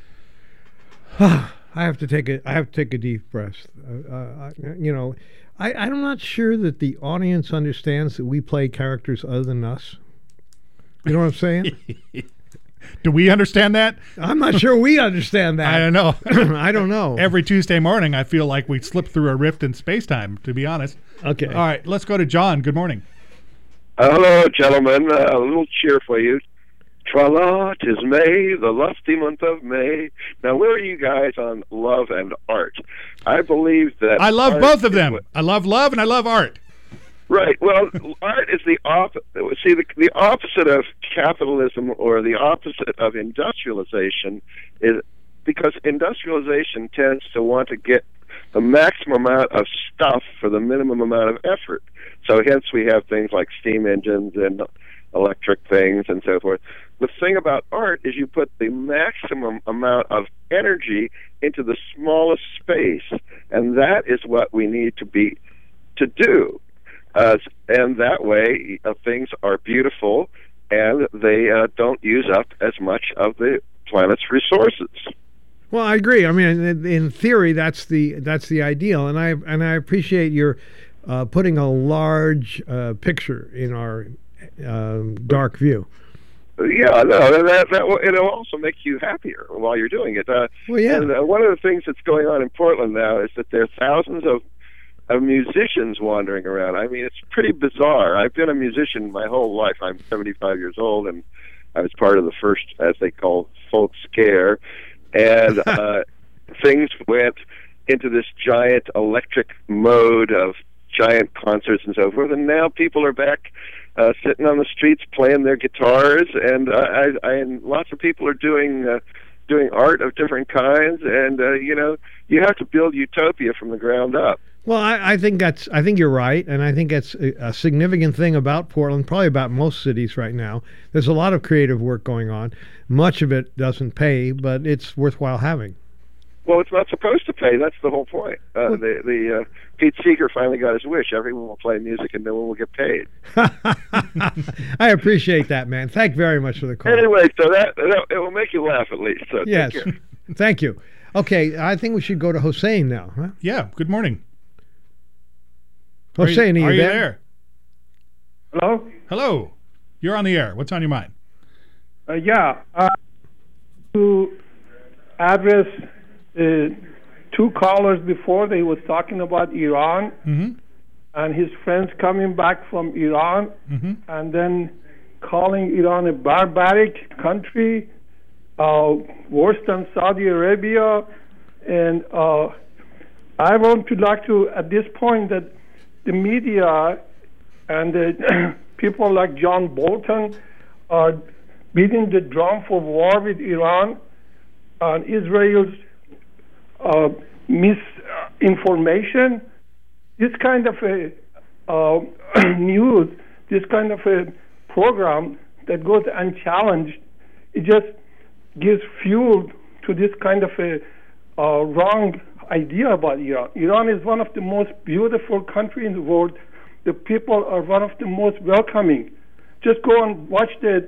I have to take a deep breath. I'm not sure that the audience understands that we play characters other than us. You know what I'm saying? Do we understand that? I'm not sure we understand that. I don't know. I don't know. Every Tuesday morning, I feel like we slip through a rift in space-time, to be honest. Okay. All right, let's go to John. Good morning. Hello, gentlemen. A little cheer for you. Tra-la, 'tis May, the lusty month of May. Now, where are you guys on love and art? I believe that... I love both of them. I love love and I love art. Right. Well, art is the opposite. See, the opposite of capitalism or the opposite of industrialization is because industrialization tends to want to get the maximum amount of stuff for the minimum amount of effort. So hence we have things like steam engines and electric things and so forth. The thing about art is you put the maximum amount of energy into the smallest space, and that is what we need to do. And that way, things are beautiful, and they don't use up as much of the planet's resources. Well, I agree. I mean, in theory, that's the ideal, and I appreciate your putting a large picture in our dark view. Yeah, no, that it'll also make you happier while you're doing it. Well, yeah. And one of the things that's going on in Portland now is that there are thousands of musicians wandering around. I mean, it's pretty bizarre. I've been a musician my whole life. I'm 75 years old, and I was part of the first, as they call, folk scare. And things went into this giant electric mode of giant concerts and so forth. And now people are back sitting on the streets playing their guitars, and and lots of people are doing art of different kinds. And you have to build utopia from the ground up. Well, I think you're right, and I think that's a significant thing about Portland, probably about most cities right now. There's a lot of creative work going on. Much of it doesn't pay, but it's worthwhile having. Well, it's not supposed to pay. That's the whole point. The Pete Seeger finally got his wish. Everyone will play music and no one will get paid. I appreciate that, man. Thank you very much for the call. Anyway, so that it will make you laugh at least. So yes, take care. Thank you. Okay, I think we should go to Hossein now. Huh? Yeah. Good morning. Hossein, are you there? there? Hello? Hello. You're on the air. What's on your mind? To address two callers before, they was talking about Iran and his friends coming back from Iran and then calling Iran a barbaric country, worse than Saudi Arabia. And I want to like to, at this point, that the media and the people like John Bolton are beating the drum for war with Iran on Israel's misinformation. This kind of a news, this kind of a program that goes unchallenged, it just gives fuel to this kind of a wrong idea about Iran. Iran is one of the most beautiful countries in the world. The people are one of the most welcoming. Just go and watch the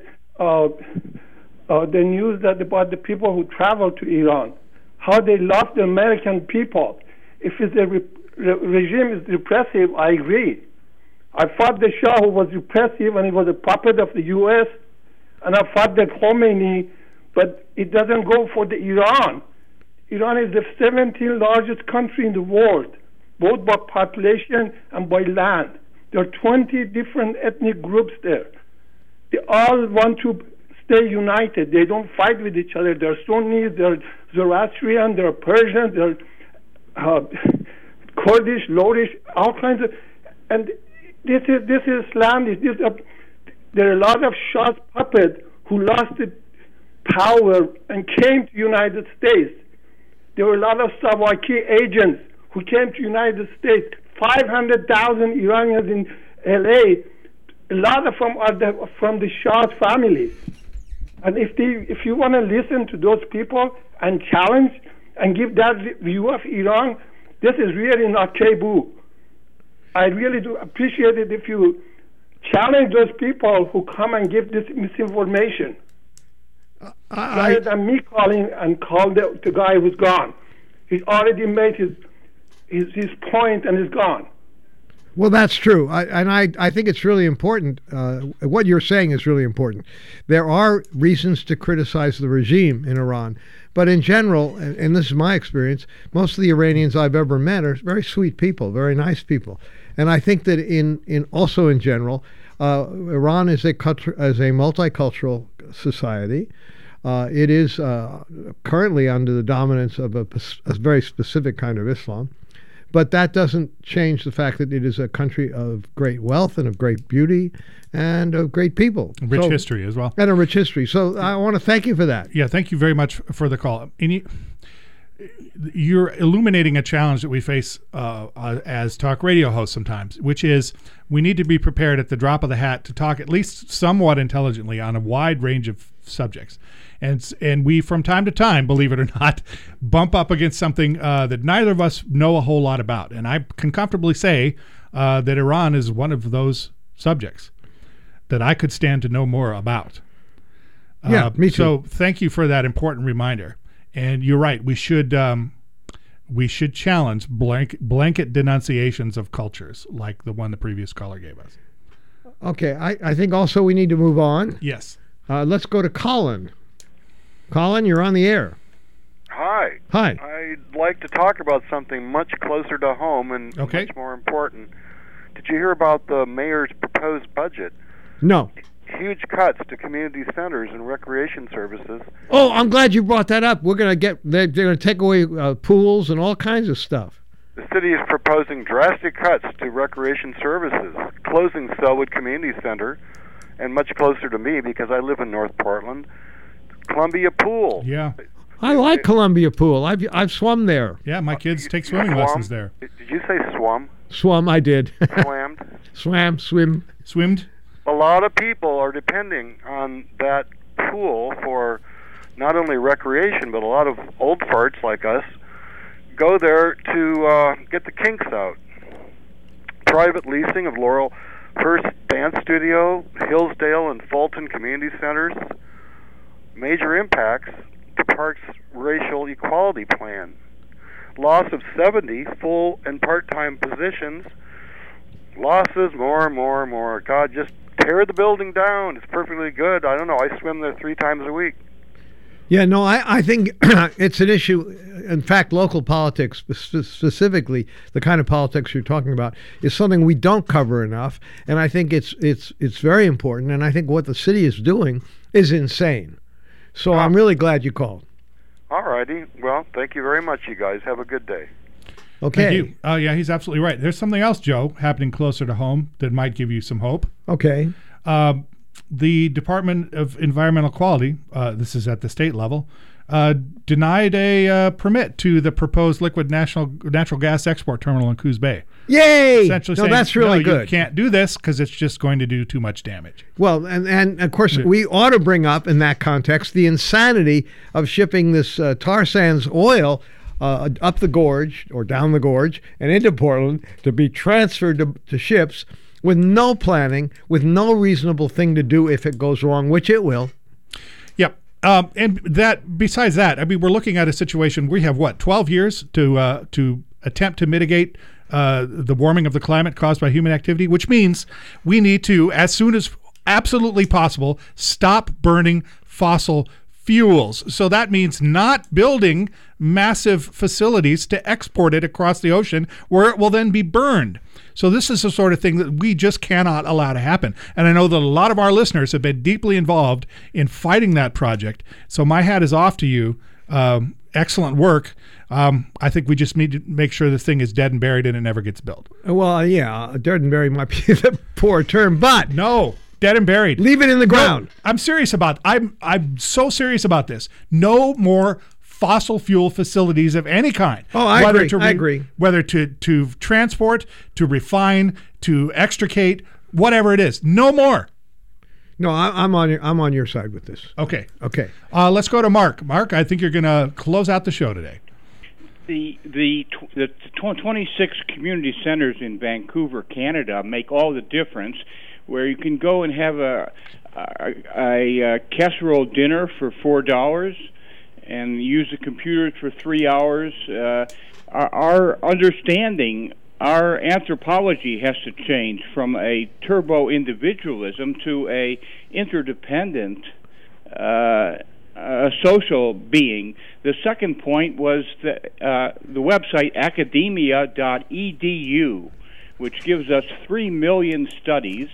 news about the people who travel to Iran, how they love the American people. If the regime is repressive, I agree. I fought the Shah, who was repressive and he was a puppet of the U.S., and I fought the Khomeini, but it doesn't go for the Iran. Iran is the 17th largest country in the world, both by population and by land. There are 20 different ethnic groups there. They all want to stay united. They don't fight with each other. There are Sunnis, there are Zoroastrian, there are Persians, there are Kurdish, Lorish, all kinds of. And this is Islam. There are a lot of Shah's puppets who lost the power and came to the United States. There were a lot of Savaki agents who came to the United States. 500,000 Iranians in L.A., a lot of them are from the Shah's family. And if you want to listen to those people and challenge and give that view of Iran, this is really not taboo. I really do appreciate it if you challenge those people who come and give this misinformation. Rather than me calling and call the guy who's gone. He's already made his point and is gone. Well, that's true. I think it's really important. What you're saying is really important. There are reasons to criticize the regime in Iran. But in general, and this is my experience, most of the Iranians I've ever met are very sweet people, very nice people. And I think that also in general, Iran is a multicultural society. It is currently under the dominance of a very specific kind of Islam. But that doesn't change the fact that it is a country of great wealth and of great beauty and of great people. Rich history as well. And a rich history. So I want to thank you for that. Yeah, thank you very much for the call. You're illuminating a challenge that we face as talk radio hosts sometimes, which is we need to be prepared at the drop of the hat to talk at least somewhat intelligently on a wide range of subjects. And we, from time to time, believe it or not, bump up against something that neither of us know a whole lot about. And I can comfortably say that Iran is one of those subjects that I could stand to know more about. Yeah, me too. So thank you for that important reminder. And you're right. We should challenge blanket denunciations of cultures like the one the previous caller gave us. Okay. I think also we need to move on. Yes. Let's go to Colin. Colin, you're on the air. Hi. Hi. I'd like to talk about something much closer to home and much more important. Did you hear about the mayor's proposed budget? No. Huge cuts to community centers and recreation services. Oh, I'm glad you brought that up. They're going to take away pools and all kinds of stuff. The city is proposing drastic cuts to recreation services, closing Sellwood Community Center, and much closer to me because I live in North Portland, Columbia Pool. Yeah. I like Columbia Pool. I've swum there. Yeah, my kids take swimming lessons there. Did you say swum? Swum, I did. Swammed? Swimmed? A lot of people are depending on that pool for not only recreation, but a lot of old farts like us go there to get the kinks out. Private leasing of Laurel First Dance Studio, Hillsdale and Fulton community centers. Major impacts to Park's racial equality plan. Loss of 70 full and part-time positions. Losses, more. God, just tear the building down. It's perfectly good. I don't know. I swim there 3 times a week. Yeah, no, I think it's an issue. In fact, local politics, specifically the kind of politics you're talking about, is something we don't cover enough. And I think it's very important. And I think what the city is doing is insane. So I'm really glad you called. All righty. Well, thank you very much, you guys. Have a good day. Okay. Thank you. Yeah, he's absolutely right. There's something else, Joe, happening closer to home that might give you some hope. Okay. The Department of Environmental Quality, this is at the state level, denied a permit to the proposed liquid natural gas export terminal in Coos Bay. Yay! Essentially saying, that's really good. You can't do this because it's just going to do too much damage. Well, and of course, we ought to bring up in that context the insanity of shipping this tar sands oil up the gorge or down the gorge and into Portland to be transferred to ships with no planning, with no reasonable thing to do if it goes wrong, which it will. Yep. And that, besides that, I mean, we're looking at a situation. We have 12 years to attempt to mitigate the warming of the climate caused by human activity, which means we need to, as soon as absolutely possible, stop burning fossil fuels. So that means not building massive facilities to export it across the ocean where it will then be burned. So this is the sort of thing that we just cannot allow to happen. And I know that a lot of our listeners have been deeply involved in fighting that project. So my hat is off to you. Excellent work. I think we just need to make sure this thing is dead and buried and it never gets built. Well, yeah, dead and buried might be the poor term, but no, dead and buried. Leave it in the ground. No, I'm serious about. I'm so serious about this. No more fossil fuel facilities of any kind. Oh, I agree. Whether to transport, to refine, to extricate, whatever it is, no more. No, I'm on your side with this. Okay. Okay. Let's go to Mark. Mark, I think you're going to close out the show today. The 26 community centers in Vancouver, Canada, make all the difference. Where you can go and have a casserole dinner for $4 and use the computers for 3 hours. Our understanding, our anthropology has to change from a turbo individualism to a interdependent social being. The second point was the website academia.edu, which gives us 3 million studies.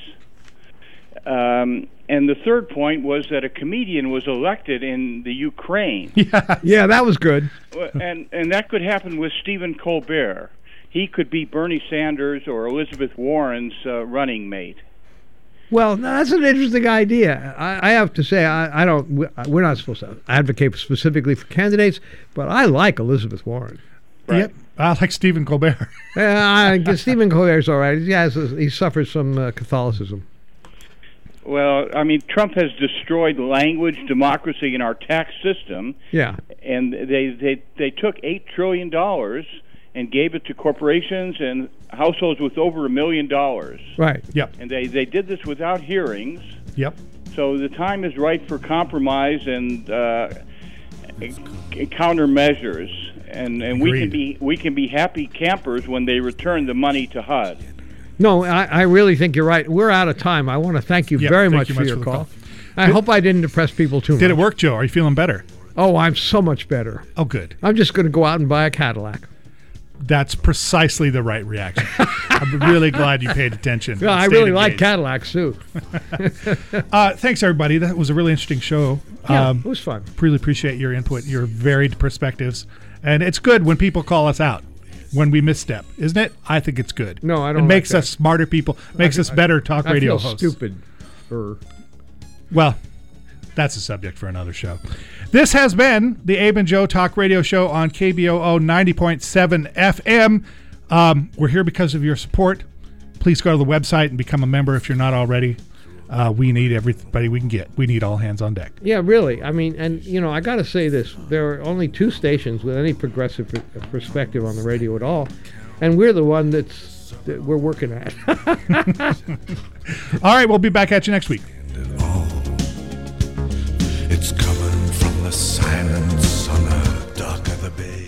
And the third point was that a comedian was elected in the Ukraine. Yeah, that was good. And that could happen with Stephen Colbert. He could be Bernie Sanders or Elizabeth Warren's running mate. Well, that's an interesting idea. I have to say, I don't. We're not supposed to advocate specifically for candidates, but I like Elizabeth Warren. Right. Yep. I like Stephen Colbert. Stephen Colbert's all right. He suffers from Catholicism. Well, I mean, Trump has destroyed language, democracy, and our tax system. Yeah. And they took $8 trillion and gave it to corporations and households with over $1 million. Right. Yep. And they did this without hearings. Yep. So the time is right for compromise and countermeasures. And we can be happy campers when they return the money to HUD. No, I really think you're right. We're out of time. I want to thank you very much for your call. I hope I didn't depress people too much. Did it work, Joe? Are you feeling better? Oh, I'm so much better. Oh, good. I'm just going to go out and buy a Cadillac. That's precisely the right reaction. I'm really glad you paid attention. Yeah, I really like Cadillacs, too. Thanks, everybody. That was a really interesting show. Yeah, it was fun. Really appreciate your input, your varied perspectives. And it's good when people call us out. when we misstep, isn't it? I think it's good. No, I don't. It makes like us smarter people. Makes us better talk radio hosts. Stupid. Well, that's a subject for another show. This has been the Abe and Joe Talk Radio Show on KBOO 90.7 FM. We're here because of your support. Please go to the website and become a member if you're not already. We need everybody we can get. We need all hands on deck. Yeah, really. I mean, and, I got to say this. There are only 2 stations with any progressive perspective on the radio at all, and we're the one that we're working at. All right, we'll be back at you next week. It's coming from the silence on the dock of the bay.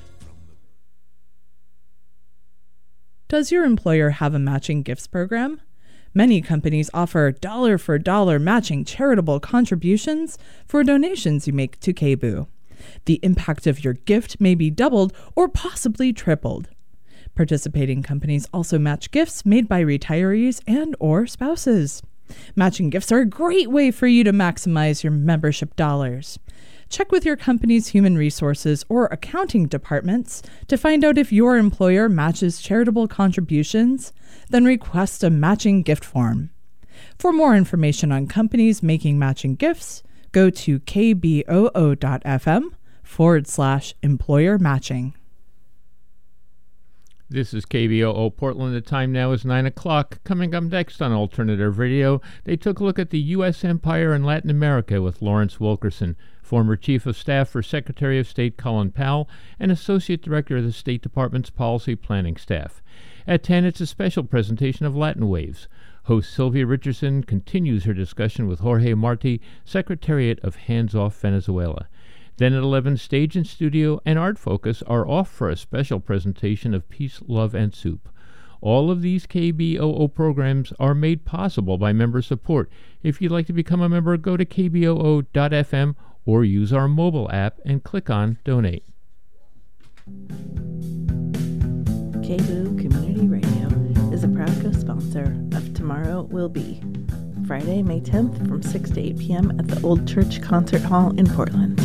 Does your employer have a matching gifts program? Many companies offer dollar-for-dollar matching charitable contributions for donations you make to KBOO. The impact of your gift may be doubled or possibly tripled. Participating companies also match gifts made by retirees and/or spouses. Matching gifts are a great way for you to maximize your membership dollars. Check with your company's human resources or accounting departments to find out if your employer matches charitable contributions, then request a matching gift form. For more information on companies making matching gifts, go to kboo.fm/employer matching. This is KBOO Portland. The time now is 9 o'clock. Coming up next on Alternative Radio, they took a look at the U.S. Empire and Latin America with Lawrence Wilkerson, former Chief of Staff for Secretary of State Colin Powell and Associate Director of the State Department's Policy Planning Staff. At 10, it's a special presentation of Latin Waves. Host Sylvia Richardson continues her discussion with Jorge Marti, Secretariat of Hands Off Venezuela. Then at 11, Stage and Studio and Art Focus are off for a special presentation of Peace, Love, and Soup. All of these KBOO programs are made possible by member support. If you'd like to become a member, go to kboo.fm or use our mobile app and click on Donate. KBOO Community Radio is a proud co-sponsor of Tomorrow Will Be, Friday, May 10th from 6 to 8 p.m. at the Old Church Concert Hall in Portland.